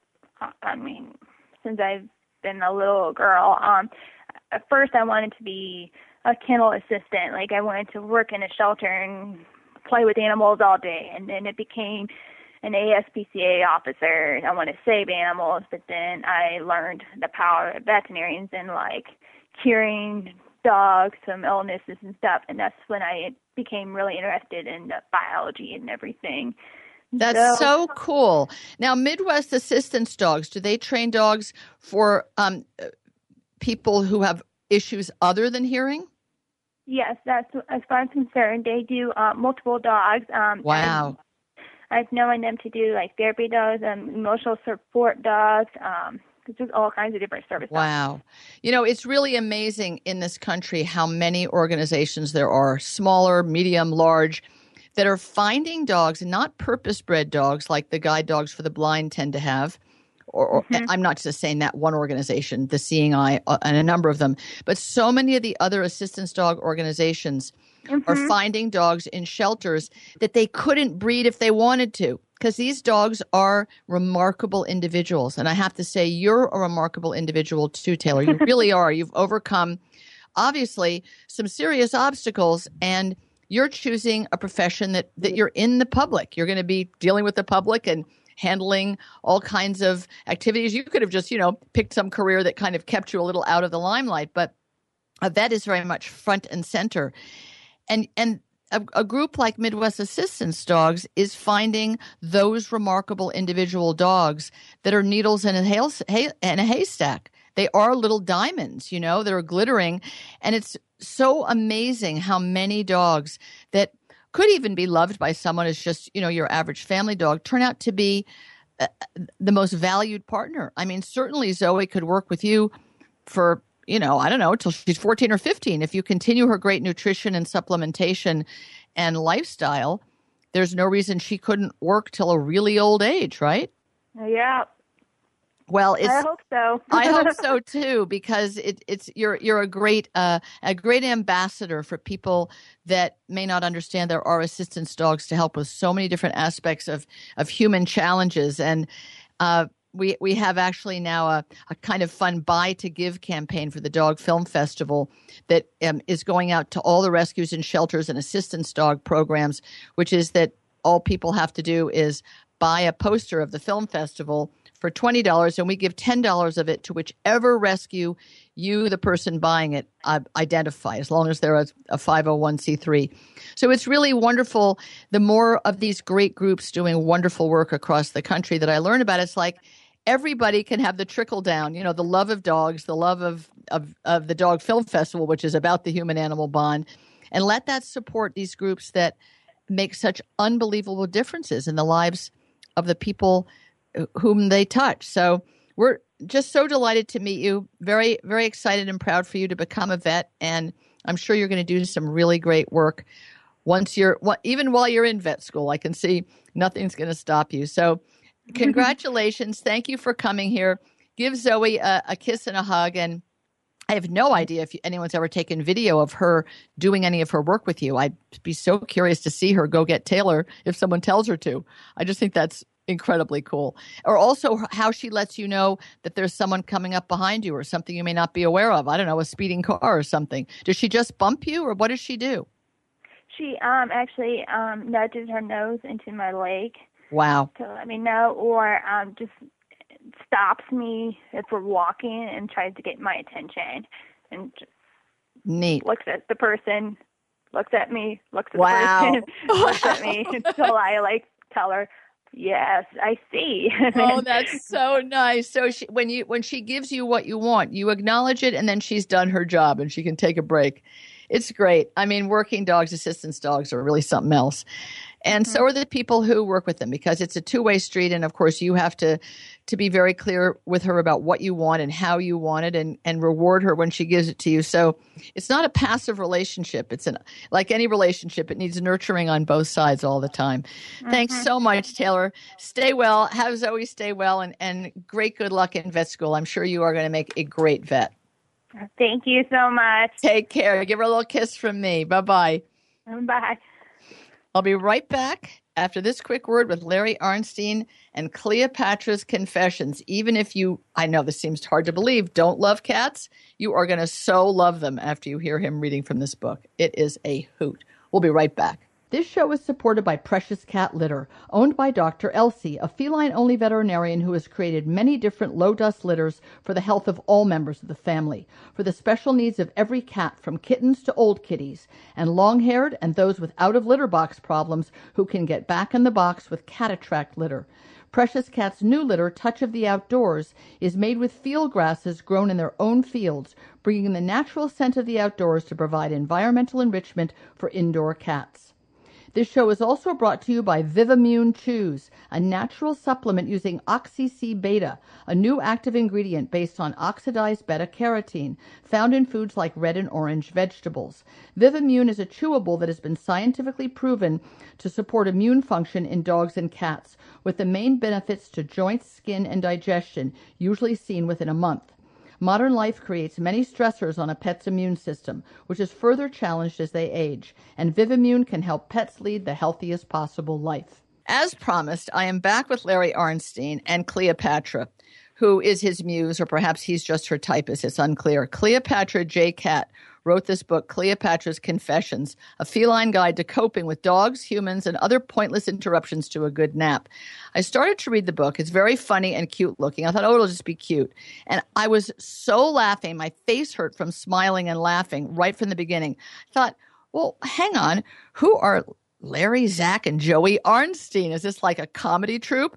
I mean, since I've been a little girl. Um, at first, I wanted to be a kennel assistant. Like I wanted to work in a shelter and play with animals all day, and then it became an A S P C A officer. I want to save animals, but then I learned the power of veterinarians and like curing dogs from illnesses and stuff, and that's when I became really interested in the biology and everything. That's so, so cool. Now, Midwest Assistance Dogs, do they train dogs for um, people who have issues other than hearing? Yes, that's as far as I'm concerned. They do uh, multiple dogs. Um, wow. I've, I've known them to do like therapy dogs and emotional support dogs. Um, There's all kinds of different services. Wow. You know, it's really amazing in this country how many organizations there are, smaller, medium, large, that are finding dogs, not purpose-bred dogs like the guide dogs for the blind tend to have. Or, or mm-hmm. I'm not just saying that one organization, the Seeing Eye, uh, and a number of them, but so many of the other assistance dog organizations mm-hmm. are finding dogs in shelters that they couldn't breed if they wanted to. Because these dogs are remarkable individuals. And I have to say, you're a remarkable individual too, Taylor. You really are. You've overcome, obviously, some serious obstacles, and you're choosing a profession that, that you're in the public. You're going to be dealing with the public and handling all kinds of activities. You could have just, you know, picked some career that kind of kept you a little out of the limelight, but a vet is very much front and center. And, and, A, a group like Midwest Assistance Dogs is finding those remarkable individual dogs that are needles in a, hay, in a haystack. they are little diamonds, you know, that are glittering. And it's so amazing how many dogs that could even be loved by someone as just, you know, your average family dog turn out to be uh, the most valued partner. I mean, certainly Zoe could work with you for, you know, I don't know, till she's fourteen or fifteen. If you continue her great nutrition and supplementation and lifestyle, there's no reason she couldn't work till a really old age, right? Yeah. Well, it's, I hope so. I hope so too, because it, it's you're you're a great uh, a great ambassador for people that may not understand there are assistance dogs to help with so many different aspects of of human challenges. And uh, we we have actually now a, a kind of fun buy to give campaign for the Dog Film Festival that um, is going out to all the rescues and shelters and assistance dog programs, which is that all people have to do is buy a poster of the film festival for twenty dollars, and we give ten dollars of it to whichever rescue you, the person buying it, uh, identify, as long as they're a, a five oh one c three. So it's really wonderful. The more of these great groups doing wonderful work across the country that I learn about, it's like everybody can have the trickle down, you know, the love of dogs, the love of, of, of the Dog Film Festival, which is about the human-animal bond, and let that support these groups that make such unbelievable differences in the lives of the people whom they touch. So we're just so delighted to meet you. Very, very excited and proud for you to become a vet. And I'm sure you're going to do some really great work once you're, even while you're in vet school. I can see nothing's going to stop you. So congratulations. Thank you for coming here. Give Zoe a, a kiss and a hug. And I have no idea if anyone's ever taken video of her doing any of her work with you. I'd be so curious to see her go get Taylor if someone tells her to. I just think that's incredibly cool. Or also how she lets you know that there's someone coming up behind you or something you may not be aware of. I don't know, a speeding car or something. Does she just bump you, or what does she do? She um actually um nudges her nose into my leg. Wow. To let me know, or um just stops me if we're walking and tries to get my attention, and just neat. Looks at the person, looks at me, looks at wow. the person, looks at me until I like tell her, yes, I see. Oh, that's so nice. So she, when you when she gives you what you want, you acknowledge it, and then she's done her job and she can take a break. It's great. I mean, working dogs, assistance dogs are really something else. And mm-hmm. so are the people who work with them, because it's a two-way street. And, of course, you have to to be very clear with her about what you want and how you want it, and, and reward her when she gives it to you. So it's not a passive relationship. It's an, like any relationship, it needs nurturing on both sides all the time. Mm-hmm. Thanks so much, Taylor. Stay well. Have Zoe stay well, and, and great good luck in vet school. I'm sure you are going to make a great vet. Thank you so much. Take care. Give her a little kiss from me. Bye-bye. Bye. I'll be right back after this quick word with Larry Arnstein and Cleopatra's Confessions. Even if you, I know this seems hard to believe, don't love cats, you are going to so love them after you hear him reading from this book. It is a hoot. We'll be right back. This show is supported by Precious Cat Litter, owned by Doctor Elsie, a feline-only veterinarian who has created many different low-dust litters for the health of all members of the family, for the special needs of every cat, from kittens to old kitties, and long-haired and those with out-of-litter box problems who can get back in the box with Cat Attract litter. Precious Cat's new litter, Touch of the Outdoors, is made with field grasses grown in their own fields, bringing the natural scent of the outdoors to provide environmental enrichment for indoor cats. This show is also brought to you by Vivimune Chews, a natural supplement using Oxy-C beta, a new active ingredient based on oxidized beta-carotene, found in foods like red and orange vegetables. Vivimune is a chewable that has been scientifically proven to support immune function in dogs and cats, with the main benefits to joints, skin, and digestion, usually seen within a month. Modern life creates many stressors on a pet's immune system, which is further challenged as they age, and Vivimune can help pets lead the healthiest possible life. As promised, I am back with Larry Arnstein and Cleopatra, who is his muse, or perhaps he's just her typist. It's unclear. Cleopatra J. Catt wrote this book, Cleopatra's Confessions, a feline guide to coping with dogs, humans, and other pointless interruptions to a good nap. I started to read the book. It's very funny and cute looking. I thought, oh, it'll just be cute. And I was so laughing. My face hurt from smiling and laughing right from the beginning. I thought, well, hang on. Who are Larry, Zach, and Joey Arnstein? Is this like a comedy troupe?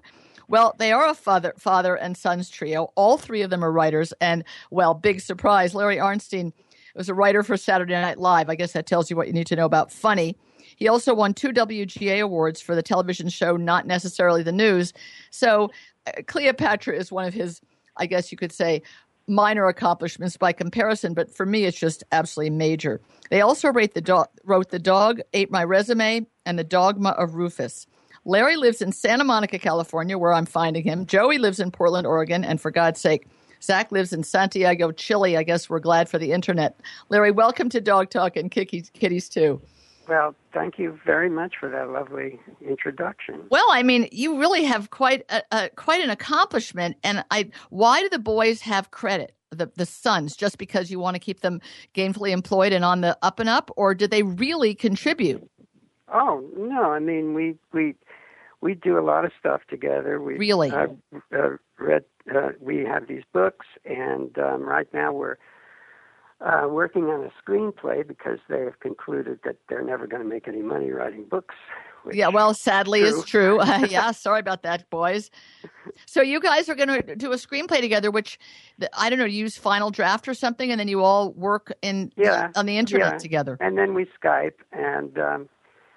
Well, they are a father, father and sons trio. All three of them are writers. And, well, big surprise, Larry Arnstein was a writer for Saturday Night Live. I guess that tells you what you need to know about funny. He also won two W G A awards for the television show Not Necessarily the News. So uh, Cleopatra is one of his, I guess you could say, minor accomplishments by comparison. But for me, it's just absolutely major. They also wrote the, do- wrote the Dog Ate My Resume and The Dogma of Rufus. Larry lives in Santa Monica, California, where I'm finding him. Joey lives in Portland, Oregon. And for God's sake, Zach lives in Santiago, Chile. I guess we're glad for the internet. Larry, welcome to Dog Talk and Kitties, Kitties too. Well, thank you very much for that lovely introduction. Well, I mean, you really have quite a, a quite an accomplishment. And I, why do the boys have credit, the the sons, just because you want to keep them gainfully employed and on the up and up, or did they really contribute? Oh no, I mean we we we do a lot of stuff together. We really uh, uh, read. Uh, we have these books, and um, right now we're. Uh, working on a screenplay because they have concluded that they're never going to make any money writing books. Yeah, well, sadly, true. it's true. Uh, yeah, sorry about that, boys. So you guys are going to do a screenplay together, which, I don't know, use Final Draft or something, and then you all work in yeah, on the internet yeah. together. And then we Skype, and um,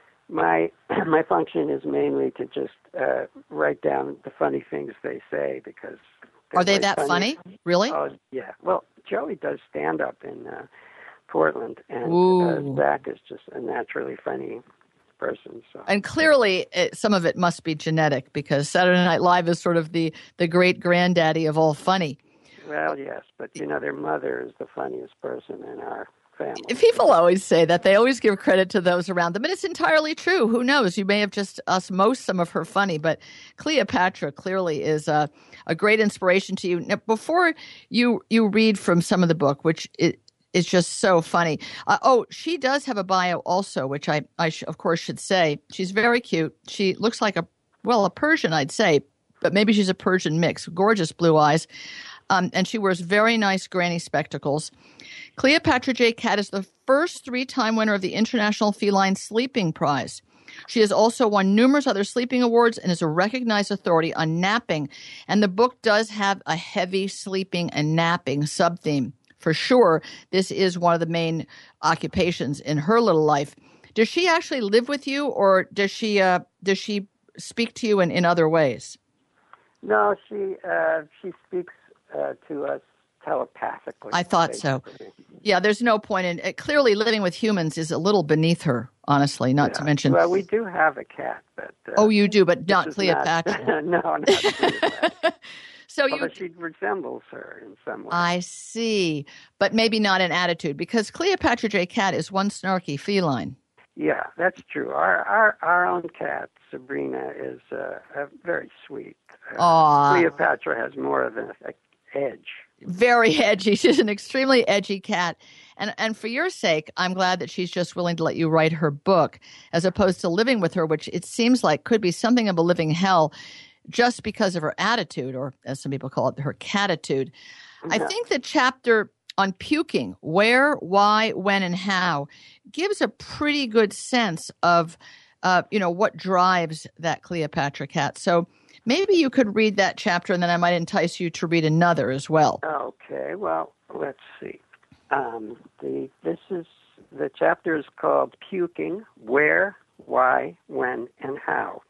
my my function is mainly to just uh, write down the funny things they say because are they that funny? funny? Really? Oh, yeah. Well, Joey does stand up in uh, Portland, and uh, Zach is just a naturally funny person. So. And clearly, it, some of it must be genetic because Saturday Night Live is sort of the, the great granddaddy of all funny. Well, yes, but you know, their mother is the funniest person in our family. People always say that. They always give credit to those around them, and it's entirely true. Who knows? You may have just osmosed some of her funny, but Cleopatra clearly is a, a great inspiration to you. Now, before you you read from some of the book, which it, is just so funny. Uh, oh, she does have a bio also, which I, I sh- of course should say. She's very cute. She looks like a, well, a Persian, I'd say, but maybe she's a Persian mix. Gorgeous blue eyes. Um, and she wears very nice granny spectacles. Cleopatra J. Cat is the first three-time winner of the International Feline Sleeping Prize. She has also won numerous other sleeping awards and is a recognized authority on napping. And the book does have a heavy sleeping and napping sub-theme. For sure, this is one of the main occupations in her little life. Does she actually live with you, or does she uh, does she speak to you in, in other ways? No, she uh, she speaks uh, to us telepathically. I thought basically. so. Yeah, there's no point in it. Clearly, living with humans is a little beneath her, honestly, not yeah. to mention. Well, we do have a cat, but. Uh, oh, you do, but not Cleopatra. Not, no, not Cleopatra. So Although you, she resembles her in some way. I see, but maybe not in attitude, because Cleopatra J. Cat is one snarky feline. Yeah, that's true. Our our, our own cat, Sabrina, is uh, uh, very sweet. Uh, Cleopatra has more of an edge. Very edgy. She's an extremely edgy cat. And and for your sake, I'm glad that she's just willing to let you write her book, as opposed to living with her, which it seems like could be something of a living hell, just because of her attitude, or as some people call it, her catitude. Yeah. I think the chapter on puking, where, why, when, and how, gives a pretty good sense of, uh, you know, what drives that Cleopatra cat. So maybe you could read that chapter, and then I might entice you to read another as well. Okay. Well, let's see. Um, the this is the chapter is called Puking: Where, Why, When, and How.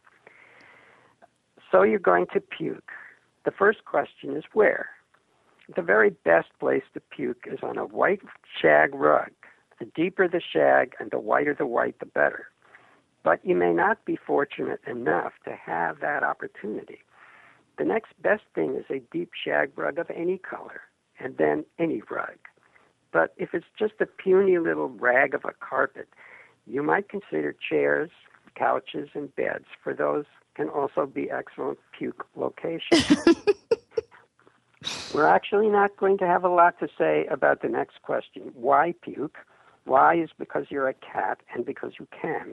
So you're going to puke. The first question is where. The very best place to puke is on a white shag rug. The deeper the shag and the whiter the white, the better. But you may not be fortunate enough to have that opportunity. The next best thing is a deep shag rug of any color, and then any rug. But if it's just a puny little rag of a carpet, you might consider chairs, couches, and beds, for those can also be excellent puke locations. We're actually not going to have a lot to say about the next question. Why puke? Why is because you're a cat and because you can.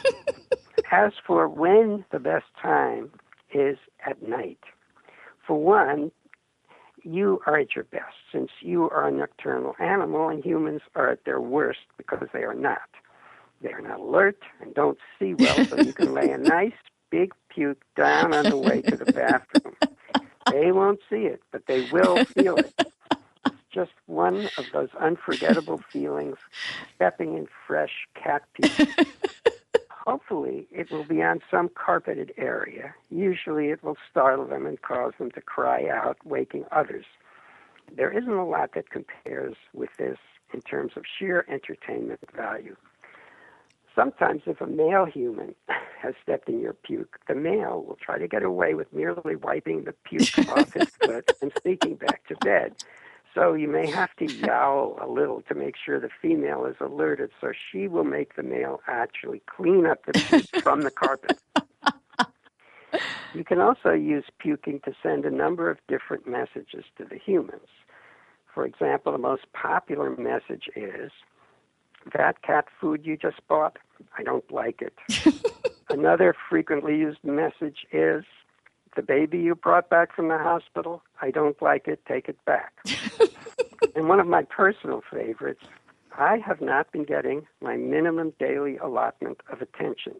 As for when the best time is at night. For one, you are at your best, since you are a nocturnal animal and humans are at their worst because they are not. They are not alert and don't see well, so you can lay a nice big puke down on the way to the bathroom. They won't see it, but they will feel it. It's just one of those unforgettable feelings, stepping in fresh cat puke. Hopefully, it will be on some carpeted area. Usually, it will startle them and cause them to cry out, waking others. There isn't a lot that compares with this in terms of sheer entertainment value. Sometimes if a male human has stepped in your puke, the male will try to get away with merely wiping the puke off his foot and sneaking back to bed. So you may have to yowl a little to make sure the female is alerted, so she will make the male actually clean up the puke from the carpet. You can also use puking to send a number of different messages to the humans. For example, the most popular message is, "That cat food you just bought, I don't like it." Another frequently used message is, "The baby you brought back from the hospital, I don't like it, take it back." And one of my personal favorites, "I have not been getting my minimum daily allotment of attention."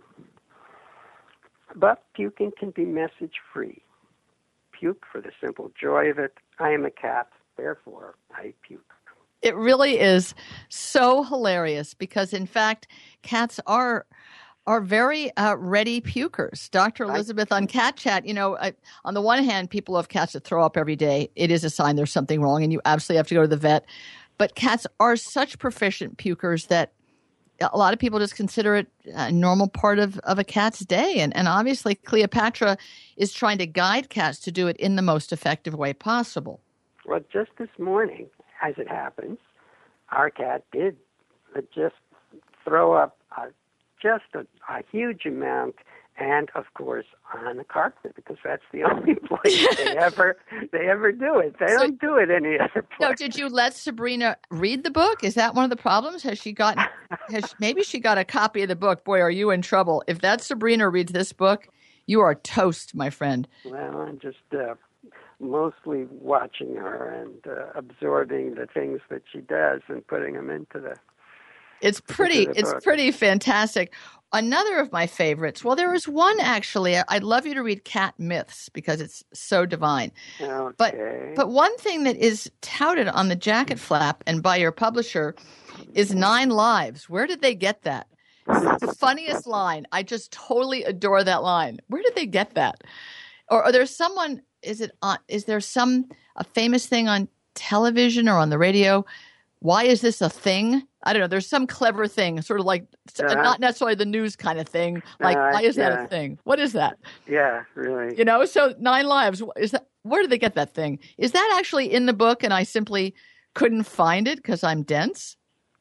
But puking can be message-free. Puke for the simple joy of it. I am a cat, therefore I puke. It really is so hilarious because, in fact, cats are are very uh, ready pukers. Doctor Elizabeth on Cat Chat, you know, I, on the one hand, people have cats that throw up every day. It is a sign there's something wrong, and you absolutely have to go to the vet. But cats are such proficient pukers that a lot of people just consider it a normal part of, of a cat's day. And, and obviously, Cleopatra is trying to guide cats to do it in the most effective way possible. Well, just this morning, as it happens, our cat did just throw up uh, just a, a huge amount, and of course on the carpet, because that's the only place they ever they ever do it. They so, don't do it any other place. No, did you let Sabrina read the book? Is that one of the problems? Has she gotten? Has maybe she got a copy of the book? Boy, are you in trouble if that Sabrina reads this book? You are toast, my friend. Well, I'm just. Uh, mostly watching her and uh, absorbing the things that she does and putting them into the It's pretty the it's book. pretty fantastic. Another of my favorites. Well, there was one actually. I'd love you to read Cat Myths because it's so divine. Okay. But but one thing that is touted on the jacket flap and by your publisher is Nine Lives. Where did they get that? It's the funniest line. I just totally adore that line. Where did they get that? Or, or there's someone Is it on, is there some a famous thing on television or on the radio? Why is this a thing? I don't know. There's some clever thing, sort of like uh, not necessarily the news kind of thing. Like, uh, why is yeah. that a thing? What is that? Yeah, really. You know, so Nine Lives. Is that? Where did they get that thing? Is that actually in the book, and I simply couldn't find it because I'm dense?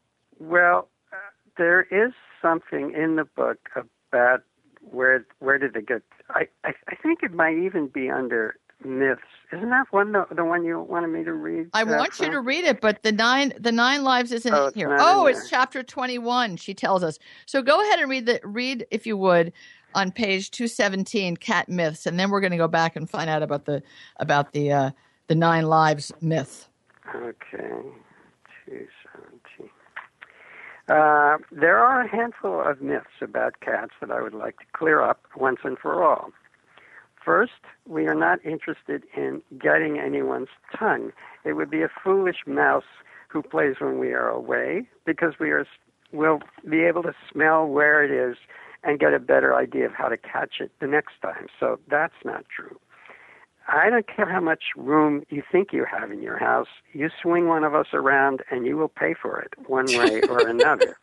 Well, uh, there is something in the book about where where did they get. I, I I think it might even be under myths. Isn't that one the, the one you wanted me to read? I want from? you to read it, but the nine the nine lives isn't oh, in here. It's oh, in it's chapter twenty-one. She tells us. So go ahead and read the read if you would on page two seventeen, Cat Myths, and then we're going to go back and find out about the about the uh, the nine lives myth. Okay, two seventeen. Uh, there are a handful of myths about cats that I would like to clear up once and for all. First, we are not interested in getting anyone's tongue. It would be a foolish mouse who plays when we are away, because we are will be able to smell where it is and get a better idea of how to catch it the next time. So that's not true. I don't care how much room you think you have in your house. You swing one of us around and you will pay for it one way or another.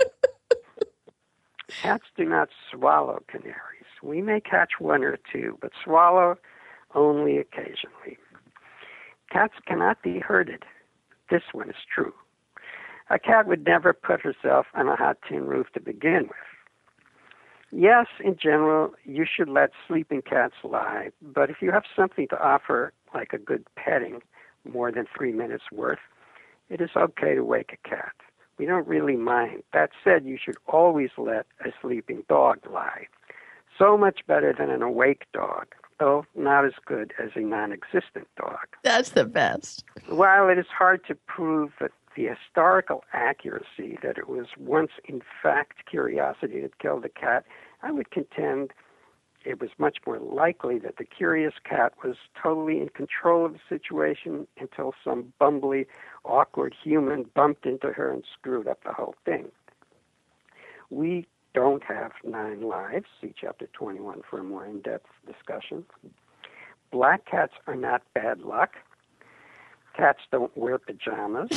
Cats do not swallow canaries. We may catch one or two, but swallow only occasionally. Cats cannot be herded. This one is true. A cat would never put herself on a hot tin roof to begin with. Yes, in general, you should let sleeping cats lie, but if you have something to offer, like a good petting, more than three minutes worth, it is okay to wake a cat. We don't really mind. That said, you should always let a sleeping dog lie. So much better than an awake dog, though not as good as a non-existent dog. That's the best. While it is hard to prove that the historical accuracy that it was once in fact curiosity that killed the cat, I would contend it was much more likely that the curious cat was totally in control of the situation until some bumbly, awkward human bumped into her and screwed up the whole thing. We don't have nine lives. See Chapter twenty-one for a more in-depth discussion. Black cats are not bad luck. Cats don't wear pajamas.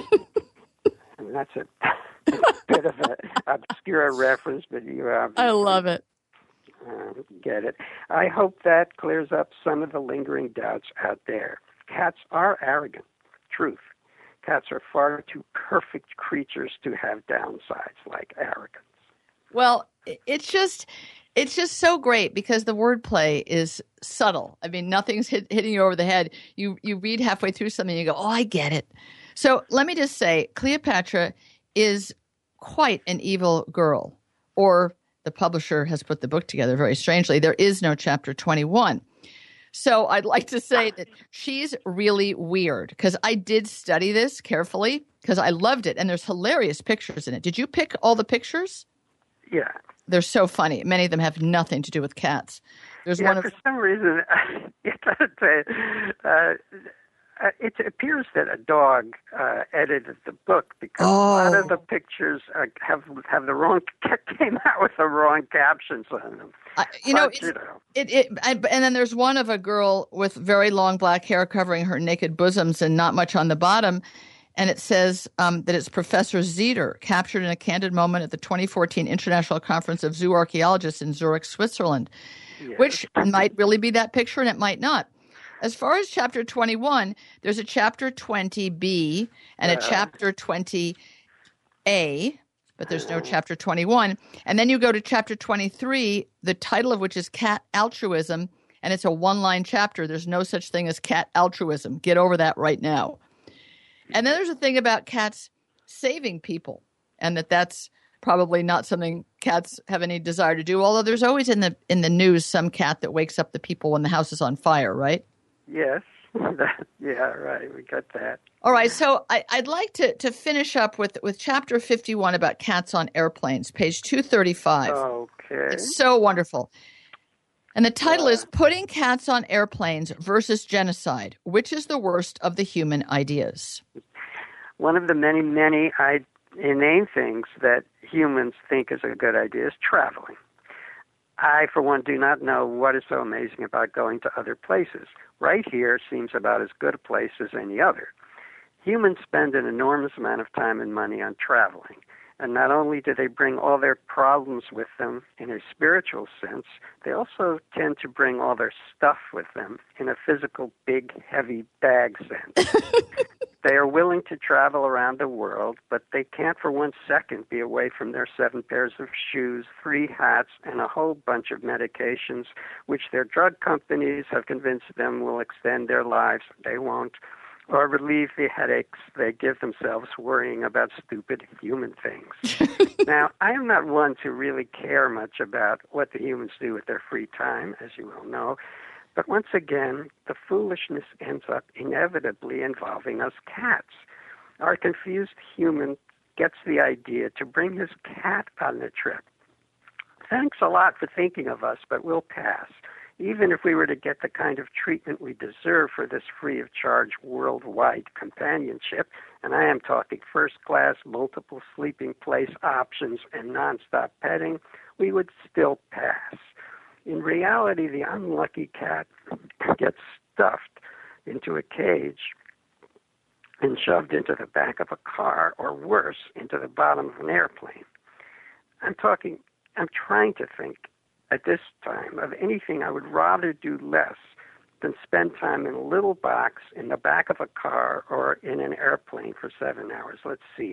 And that's a bit of an obscure reference, but you obviously I love it. Uh, get it. I hope that clears up some of the lingering doubts out there. Cats are arrogant. Truth. Cats are far too perfect creatures to have downsides like arrogance. Well, it's just it's just so great because the wordplay is subtle. I mean, nothing's hit, hitting you over the head. You you read halfway through something and you go, oh, I get it. So let me just say, Cleopatra is quite an evil girl. Or the publisher has put the book together very strangely. There is no chapter twenty-one. So I'd like to say that she's really weird because I did study this carefully because I loved it. And there's hilarious pictures in it. Did you pick all the pictures? Yeah. They're so funny. Many of them have nothing to do with cats. There's yeah, one of for some reason, it, uh, it appears that a dog uh, edited the book because oh. a lot of the pictures uh, have have the wrong came out with the wrong captions on them. Uh, you, know, but, you know, it, it, I, and then there's one of a girl with very long black hair covering her naked bosoms and not much on the bottom. And it says um, that it's Professor Zeter, captured in a candid moment at the twenty fourteen International Conference of Zoo Archaeologists in Zurich, Switzerland, yes. which might really be that picture and it might not. As far as chapter twenty-one, there's a chapter twenty B and a uh, chapter twenty A, but there's no chapter twenty-one. And then you go to chapter twenty-three, the title of which is Cat Altruism, and it's a one-line chapter. There's no such thing as cat altruism. Get over that right now. And then there's a thing about cats saving people, and that that's probably not something cats have any desire to do, although there's always in the in the news some cat that wakes up the people when the house is on fire, right? Yes. Yeah, right. We got that. All right. So I, I'd like to, to finish up with, with chapter fifty-one about cats on airplanes, page two thirty-five. Okay. It's so wonderful. And the title yeah. is Putting Cats on Airplanes versus Genocide. Which is the worst of the human ideas? One of the many, many I, inane things that humans think is a good idea is traveling. I, for one, do not know what is so amazing about going to other places. Right here seems about as good a place as any other. Humans spend an enormous amount of time and money on traveling. And not only do they bring all their problems with them in a spiritual sense, they also tend to bring all their stuff with them in a physical, big, heavy bag sense. They are willing to travel around the world, but they can't for one second be away from their seven pairs of shoes, three hats, and a whole bunch of medications, which their drug companies have convinced them will extend their lives. They won't. Or relieve the headaches they give themselves worrying about stupid human things. Now, I am not one to really care much about what the humans do with their free time, as you well know. But once again, the foolishness ends up inevitably involving us cats. Our confused human gets the idea to bring his cat on the trip. Thanks a lot for thinking of us, but we'll pass. Even if we were to get the kind of treatment we deserve for this free-of-charge worldwide companionship, and I am talking first-class, multiple sleeping place options and nonstop petting, we would still pass. In reality, the unlucky cat gets stuffed into a cage and shoved into the back of a car, or worse, into the bottom of an airplane. I'm talking, I'm trying to think at this time of anything I would rather do less than spend time in a little box in the back of a car or in an airplane for seven hours. Let's see.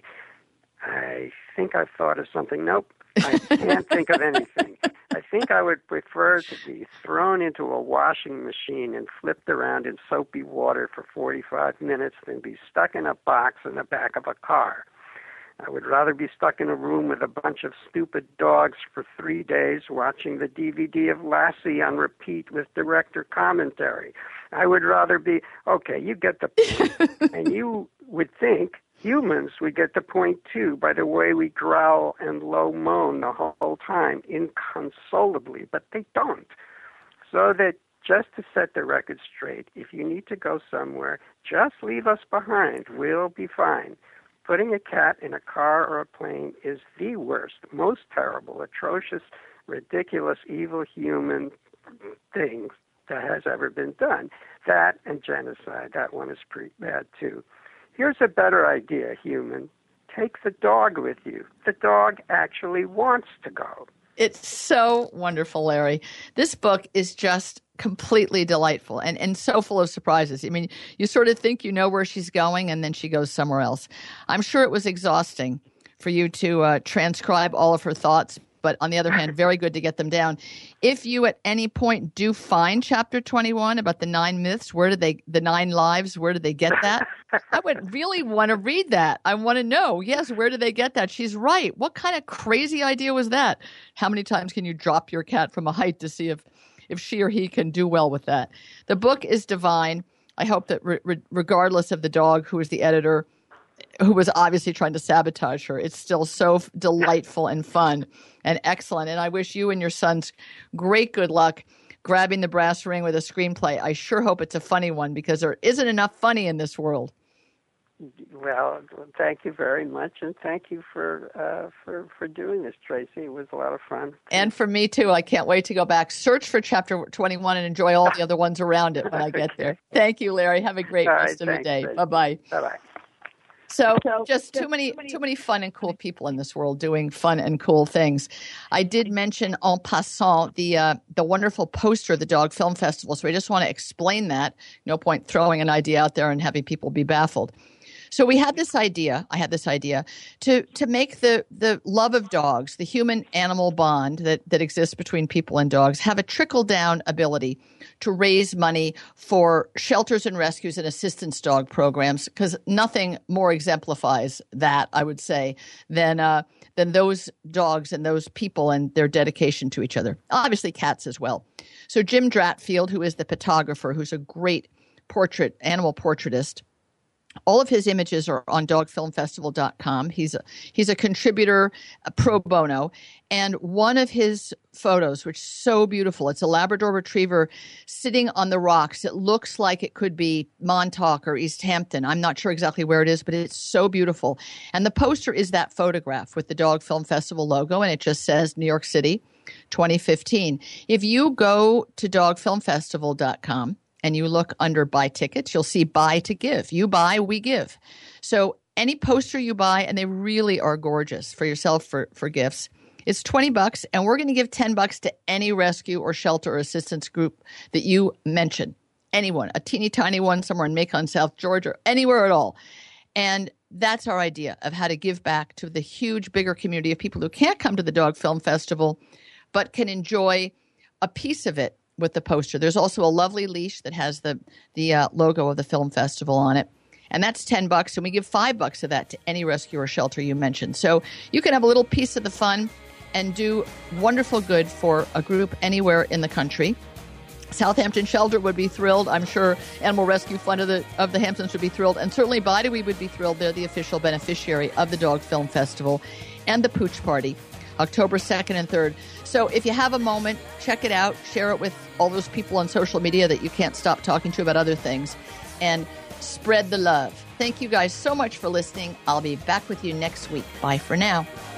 I think I've thought of something. Nope, I can't think of anything. I think I would prefer to be thrown into a washing machine and flipped around in soapy water for forty-five minutes than be stuck in a box in the back of a car. I would rather be stuck in a room with a bunch of stupid dogs for three days watching the D V D of Lassie on repeat with director commentary. I would rather be, okay, you get the point. And you would think humans, we get the point too by the way we growl and low moan the whole time, inconsolably, but they don't. So that just to set the record straight, if you need to go somewhere, just leave us behind. We'll be fine. Putting a cat in a car or a plane is the worst, most terrible, atrocious, ridiculous, evil human thing that has ever been done. That and genocide, that one is pretty bad too. Here's a better idea, human. Take the dog with you. The dog actually wants to go. It's so wonderful, Larry. This book is just completely delightful and, and so full of surprises. I mean, you sort of think you know where she's going, and then she goes somewhere else. I'm sure it was exhausting for you to uh, transcribe all of her thoughts, but on the other hand, very good to get them down. If you at any point do find chapter twenty-one about the nine myths, where did they, the nine lives, where did they get that? I would really want to read that. I want to know, yes, where did they get that? She's right. What kind of crazy idea was that? How many times can you drop your cat from a height to see if, if she or he can do well with that? The book is divine. I hope that re- re- regardless of the dog who is the editor, who was obviously trying to sabotage her, it's still so f- delightful and fun and excellent. And I wish you and your sons great good luck grabbing the brass ring with a screenplay. I sure hope it's a funny one, because there isn't enough funny in this world. Well, thank you very much, and thank you for uh, for for doing this, Tracy. It was a lot of fun. And for me, too. I can't wait to go back, search for chapter twenty-one, and enjoy all the other ones around it when I get there. Thank you, Larry. Have a great all rest right, of the day. Tracy. Bye-bye. Bye-bye. So, so just too many, too many, too many fun and cool people in this world doing fun and cool things. I did mention en passant the uh, the wonderful poster of the Dog Film Festival. So I just want to explain that. No point throwing an idea out there and having people be baffled. So we had this idea, I had this idea, to to make the, the love of dogs, the human-animal bond that, that exists between people and dogs, have a trickle-down ability to raise money for shelters and rescues and assistance dog programs, because nothing more exemplifies that, I would say, than uh, than those dogs and those people and their dedication to each other. Obviously, cats as well. So Jim Dratfield, who is the photographer, who's a great portrait, animal portraitist, all of his images are on dog film festival dot com. He's a, he's a contributor a pro bono. And one of his photos, which is so beautiful, it's a Labrador Retriever sitting on the rocks. It looks like it could be Montauk or East Hampton. I'm not sure exactly where it is, but it's so beautiful. And the poster is that photograph with the Dog Film Festival logo, and it just says New York City twenty fifteen. If you go to dog film festival dot com, and you look under buy tickets, you'll see buy to give. You buy, we give. So any poster you buy, and they really are gorgeous for yourself for, for gifts, it's twenty bucks, and we're going to give ten bucks to any rescue or shelter or assistance group that you mention. Anyone, a teeny tiny one somewhere in Macon, South Georgia, anywhere at all. And that's our idea of how to give back to the huge, bigger community of people who can't come to the Dog Film Festival, but can enjoy a piece of it with the poster. There's also a lovely leash that has the the uh, logo of the film festival on it. And that's ten bucks. And we give five bucks of that to any rescue or shelter you mentioned. So you can have a little piece of the fun and do wonderful good for a group anywhere in the country. Southampton Shelter would be thrilled. I'm sure Animal Rescue Fund of the of the Hamptons would be thrilled. And certainly Bidewee would be thrilled. They're the official beneficiary of the Dog Film Festival and the Pooch Party, October second and third. So if you have a moment, check it out. Share it with all those people on social media that you can't stop talking to about other things. And spread the love. Thank you guys so much for listening. I'll be back with you next week. Bye for now.